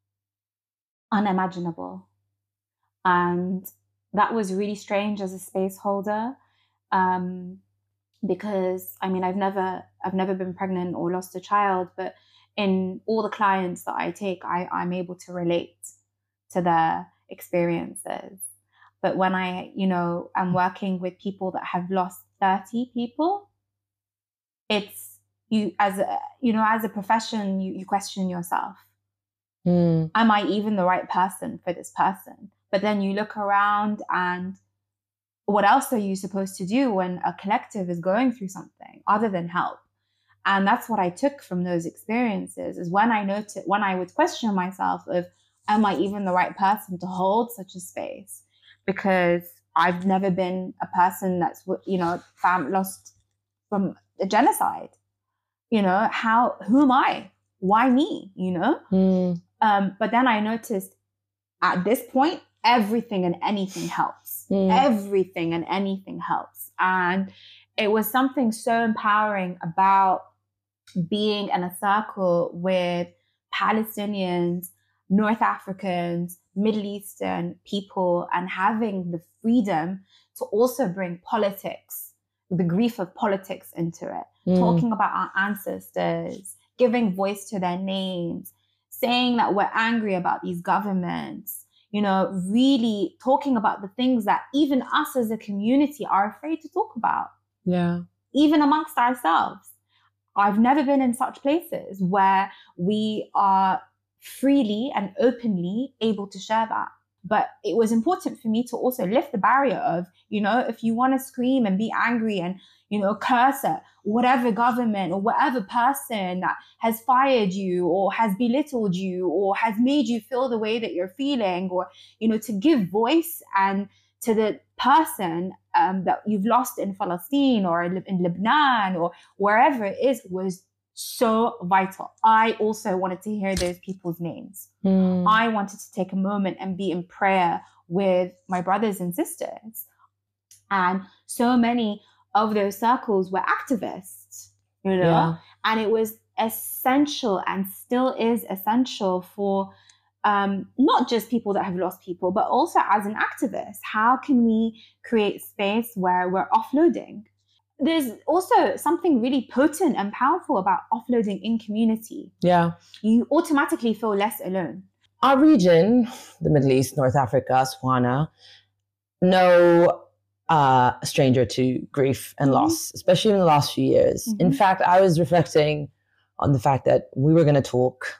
[SPEAKER 3] unimaginable. And that was really strange as a space holder. Um, because I mean, I've never, I've never been pregnant or lost a child, but in all the clients that I take, I, I'm able to relate to their experiences. But when I, you know, I'm working with people that have lost thirty people, it's you as a, you know, as a profession, you, you question yourself. Mm. Am I even the right person for this person? But then you look around, and what else are you supposed to do when a collective is going through something other than help? And that's what I took from those experiences, is when I noted, when I would question myself of, am I even the right person to hold such a space? Because I've never been a person that's, you know, fam- lost from a genocide. You know, how, who am I? Why me? You know? Mm. Um, but then I noticed at this point, everything and anything helps. Mm. Everything and anything helps. And it was something so empowering about being in a circle with Palestinians, North Africans, Middle Eastern people, and having the freedom to also bring politics, the grief of politics into it, mm. talking about our ancestors, giving voice to their names, saying that we're angry about these governments, you know, really talking about the things that even us as a community are afraid to talk about.
[SPEAKER 2] Yeah.
[SPEAKER 3] Even amongst ourselves. I've never been in such places where we are freely and openly able to share that. But it was important for me to also lift the barrier of, you know, if you want to scream and be angry and, you know, curse at whatever government or whatever person that has fired you or has belittled you or has made you feel the way that you're feeling, or, you know, to give voice and to the person um, that you've lost in Palestine or in Lebanon or wherever it is, was so vital. I also wanted to hear those people's names. Mm. I wanted to take a moment and be in prayer with my brothers and sisters. And so many of those circles were activists, you know, yeah. And it was essential and still is essential for Um, not just people that have lost people, but also as an activist, how can we create space where we're offloading? There's also something really potent and powerful about offloading in community.
[SPEAKER 2] Yeah.
[SPEAKER 3] You automatically feel less alone.
[SPEAKER 2] Our region, the Middle East, North Africa, Swana, no uh, stranger to grief and mm-hmm. loss, especially in the last few years. Mm-hmm. In fact, I was reflecting on the fact that we were going to talk,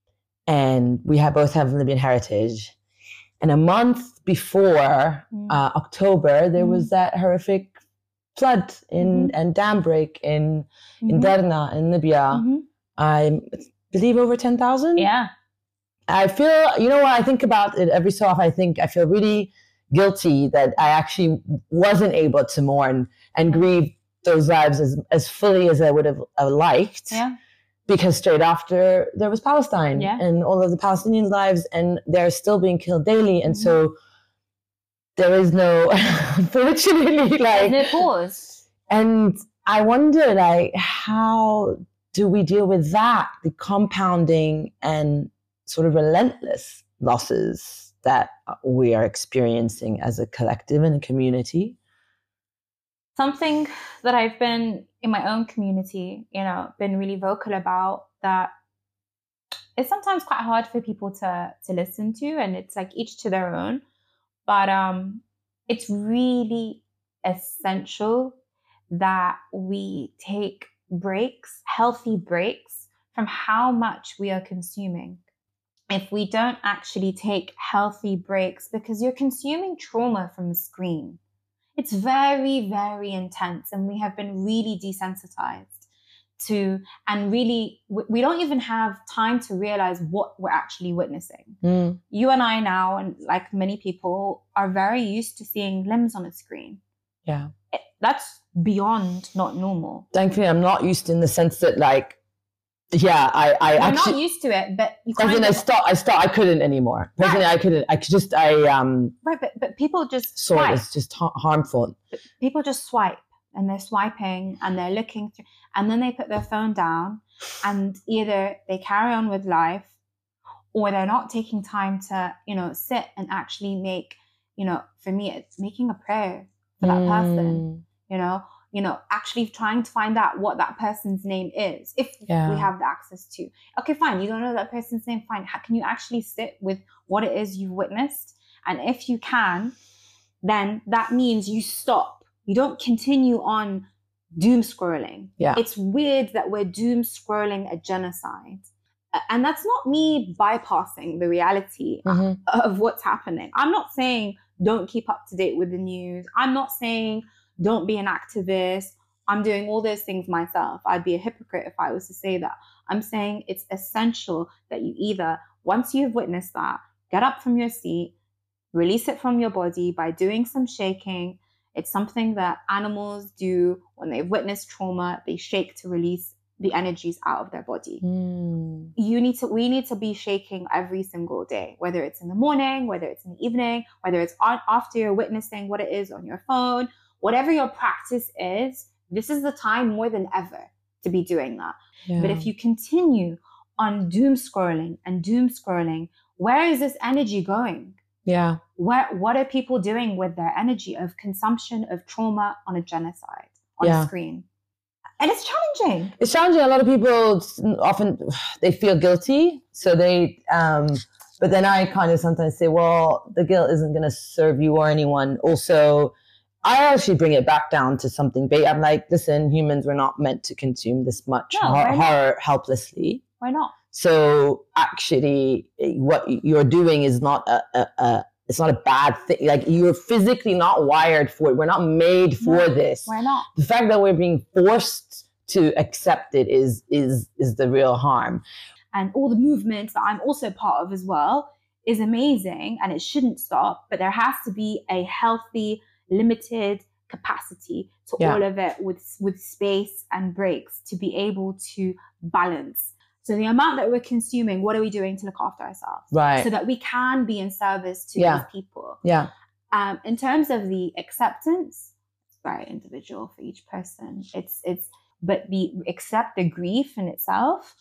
[SPEAKER 2] and we have both have Libyan heritage. And a month before mm. uh, October, there mm. was that horrific flood in mm-hmm. and dam break in mm-hmm. in Derna in Libya. Mm-hmm. I believe over ten thousand.
[SPEAKER 3] Yeah.
[SPEAKER 2] I feel, you know what, I think about it every so often. I think I feel really guilty that I actually wasn't able to mourn and grieve those lives as, as fully as I would have uh, liked.
[SPEAKER 3] Yeah.
[SPEAKER 2] Because straight after there was Palestine
[SPEAKER 3] yeah.
[SPEAKER 2] and all of the Palestinian lives, and they're still being killed daily. And mm-hmm. so there is no, unfortunately, like,
[SPEAKER 3] there's no pause.
[SPEAKER 2] And I wonder, like, how do we deal with that, the compounding and sort of relentless losses that we are experiencing as a collective and a community?
[SPEAKER 3] Something that I've been in my own community, you know, been really vocal about, that it's sometimes quite hard for people to to listen to, and it's like each to their own. But um, it's really essential that we take breaks, healthy breaks, from how much we are consuming. If we don't actually take healthy breaks, because you're consuming trauma from the screen. It's very, very intense, and we have been really desensitized to, and really, we don't even have time to realize what we're actually witnessing. Mm. You and I now, and like many people, are very used to seeing limbs on a screen.
[SPEAKER 2] Yeah.
[SPEAKER 3] It, that's beyond not normal.
[SPEAKER 2] Thankfully, I'm not used in the sense that, like, yeah, I, I
[SPEAKER 3] You're
[SPEAKER 2] actually...
[SPEAKER 3] not used to it, but you
[SPEAKER 2] kind
[SPEAKER 3] of...
[SPEAKER 2] I stopped, I stopped, I couldn't anymore. Personally, right. I couldn't, I could just, I... um.
[SPEAKER 3] Right, but, but people just
[SPEAKER 2] saw
[SPEAKER 3] swipe.
[SPEAKER 2] It was just ha- harmful.
[SPEAKER 3] People just swipe, and they're swiping, and they're looking through, and then they put their phone down, and either they carry on with life, or they're not taking time to, you know, sit and actually make, you know, for me, it's making a prayer for that mm. person, you know, you know, actually trying to find out what that person's name is, if
[SPEAKER 2] Yeah.
[SPEAKER 3] we have the access to. Okay, fine, you don't know that person's name, fine. How can you actually sit with what it is you've witnessed? And if you can, then that means you stop. You don't continue on doom scrolling.
[SPEAKER 2] Yeah.
[SPEAKER 3] It's weird that we're doom scrolling a genocide. And that's not me bypassing the reality
[SPEAKER 2] Mhm.
[SPEAKER 3] of what's happening. I'm not saying don't keep up to date with the news. I'm not saying don't be an activist. I'm doing all those things myself. I'd be a hypocrite if I was to say that. I'm saying it's essential that you either, once you've witnessed that, get up from your seat, release it from your body by doing some shaking. It's something that animals do when they've witnessed trauma. They shake to release the energies out of their body.
[SPEAKER 2] Mm.
[SPEAKER 3] You need to, we need to be shaking every single day, whether it's in the morning, whether it's in the evening, whether it's on, after you're witnessing what it is on your phone, whatever your practice is, this is the time more than ever to be doing that.
[SPEAKER 2] Yeah.
[SPEAKER 3] But if you continue on doom scrolling and doom scrolling, where is this energy going?
[SPEAKER 2] Yeah.
[SPEAKER 3] What, what are people doing with their energy of consumption, of trauma on a genocide, on
[SPEAKER 2] Yeah.
[SPEAKER 3] a screen? And it's challenging.
[SPEAKER 2] It's challenging. A lot of people often, they feel guilty. So they, um, but then I kind of sometimes say, well, the guilt isn't going to serve you or anyone. Also, I actually bring it back down to something big. I'm like, listen, humans were not meant to consume this much
[SPEAKER 3] No,
[SPEAKER 2] hor-
[SPEAKER 3] why not?
[SPEAKER 2] horror helplessly.
[SPEAKER 3] Why not?
[SPEAKER 2] So actually, what you're doing is not a, a, a it's not a bad thing. Like, you're physically not wired for it. We're not made for
[SPEAKER 3] No,
[SPEAKER 2] this.
[SPEAKER 3] Why not?
[SPEAKER 2] The fact that we're being forced to accept it is is is the real harm.
[SPEAKER 3] And all the movements that I'm also part of as well is amazing, and it shouldn't stop. But there has to be a healthy, limited capacity to
[SPEAKER 2] Yeah.
[SPEAKER 3] all of it, with with space and breaks to be able to balance. So the amount that we're consuming, what are we doing to look after ourselves?
[SPEAKER 2] Right.
[SPEAKER 3] So that we can be in service to
[SPEAKER 2] Yeah.
[SPEAKER 3] these people.
[SPEAKER 2] Yeah.
[SPEAKER 3] Um, in terms of the acceptance, it's very individual for each person. It's it's but the accept the grief in itself.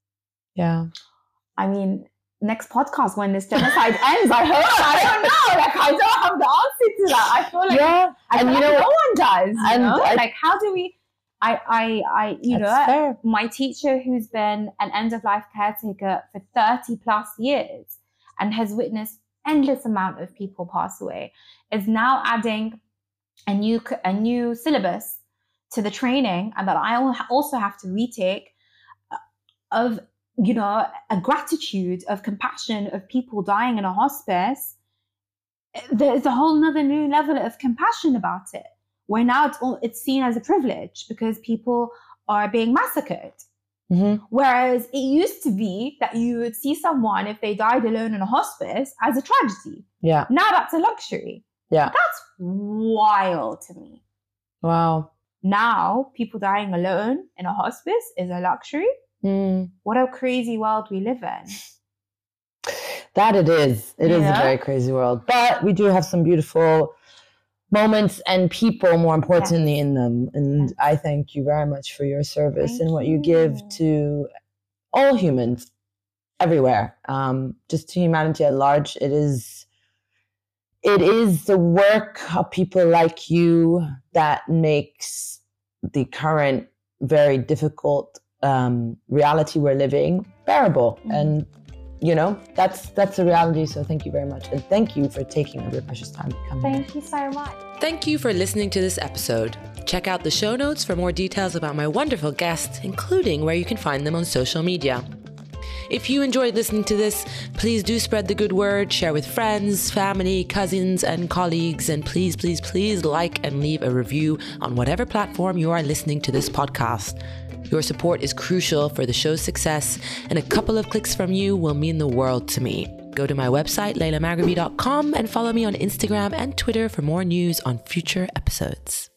[SPEAKER 2] Yeah.
[SPEAKER 3] I mean, next podcast when this genocide ends, I hope. I don't know. Like, I don't have the answer to that. I feel like
[SPEAKER 2] Yeah.
[SPEAKER 3] I
[SPEAKER 2] And
[SPEAKER 3] feel
[SPEAKER 2] you
[SPEAKER 3] like
[SPEAKER 2] know,
[SPEAKER 3] no one does. You
[SPEAKER 2] and
[SPEAKER 3] know?
[SPEAKER 2] I-
[SPEAKER 3] like, how do we? I I I you
[SPEAKER 2] That's
[SPEAKER 3] know.
[SPEAKER 2] fair.
[SPEAKER 3] My teacher, who's been an end-of-life caretaker for thirty plus years and has witnessed endless amount of people pass away, is now adding a new a new syllabus to the training, and that I also have to retake, of, you know, a gratitude, of compassion, of people dying in a hospice. There's a whole nother new level of compassion about it, where now it's all, it's seen as a privilege because people are being massacred.
[SPEAKER 2] Mm-hmm.
[SPEAKER 3] Whereas it used to be that you would see someone, if they died alone in a hospice, as a tragedy.
[SPEAKER 2] Yeah.
[SPEAKER 3] Now that's a luxury.
[SPEAKER 2] Yeah.
[SPEAKER 3] That's wild to me.
[SPEAKER 2] Wow.
[SPEAKER 3] Now people dying alone in a hospice is a luxury.
[SPEAKER 2] Mm.
[SPEAKER 3] What a crazy world we live in.
[SPEAKER 2] That it is. It is a
[SPEAKER 3] Yeah.
[SPEAKER 2] very crazy world. But we do have some beautiful moments and people, more importantly,
[SPEAKER 3] Yes.
[SPEAKER 2] in them. And
[SPEAKER 3] Yes.
[SPEAKER 2] I thank you very much for your service
[SPEAKER 3] Thank
[SPEAKER 2] and what you give
[SPEAKER 3] you.
[SPEAKER 2] to all humans everywhere. Um, just to humanity at large. It is it is the work of people like you that makes the current very difficult um, reality we're living bearable.
[SPEAKER 3] Mhm.
[SPEAKER 2] And you know, that's that's the reality. So thank you very much. And thank you for taking up your precious time to come here.
[SPEAKER 3] Thank you so much.
[SPEAKER 4] Thank you for listening to this episode. Check out the show notes for more details about my wonderful guests, including where you can find them on social media. If you enjoyed listening to this, please do spread the good word, share with friends, family, cousins, and colleagues, and please, please, please like and leave a review on whatever platform you are listening to this podcast. Your support is crucial for the show's success, and a couple of clicks from you will mean the world to me. Go to my website, leila maghrabi dot com, and follow me on Instagram and Twitter for more news on future episodes.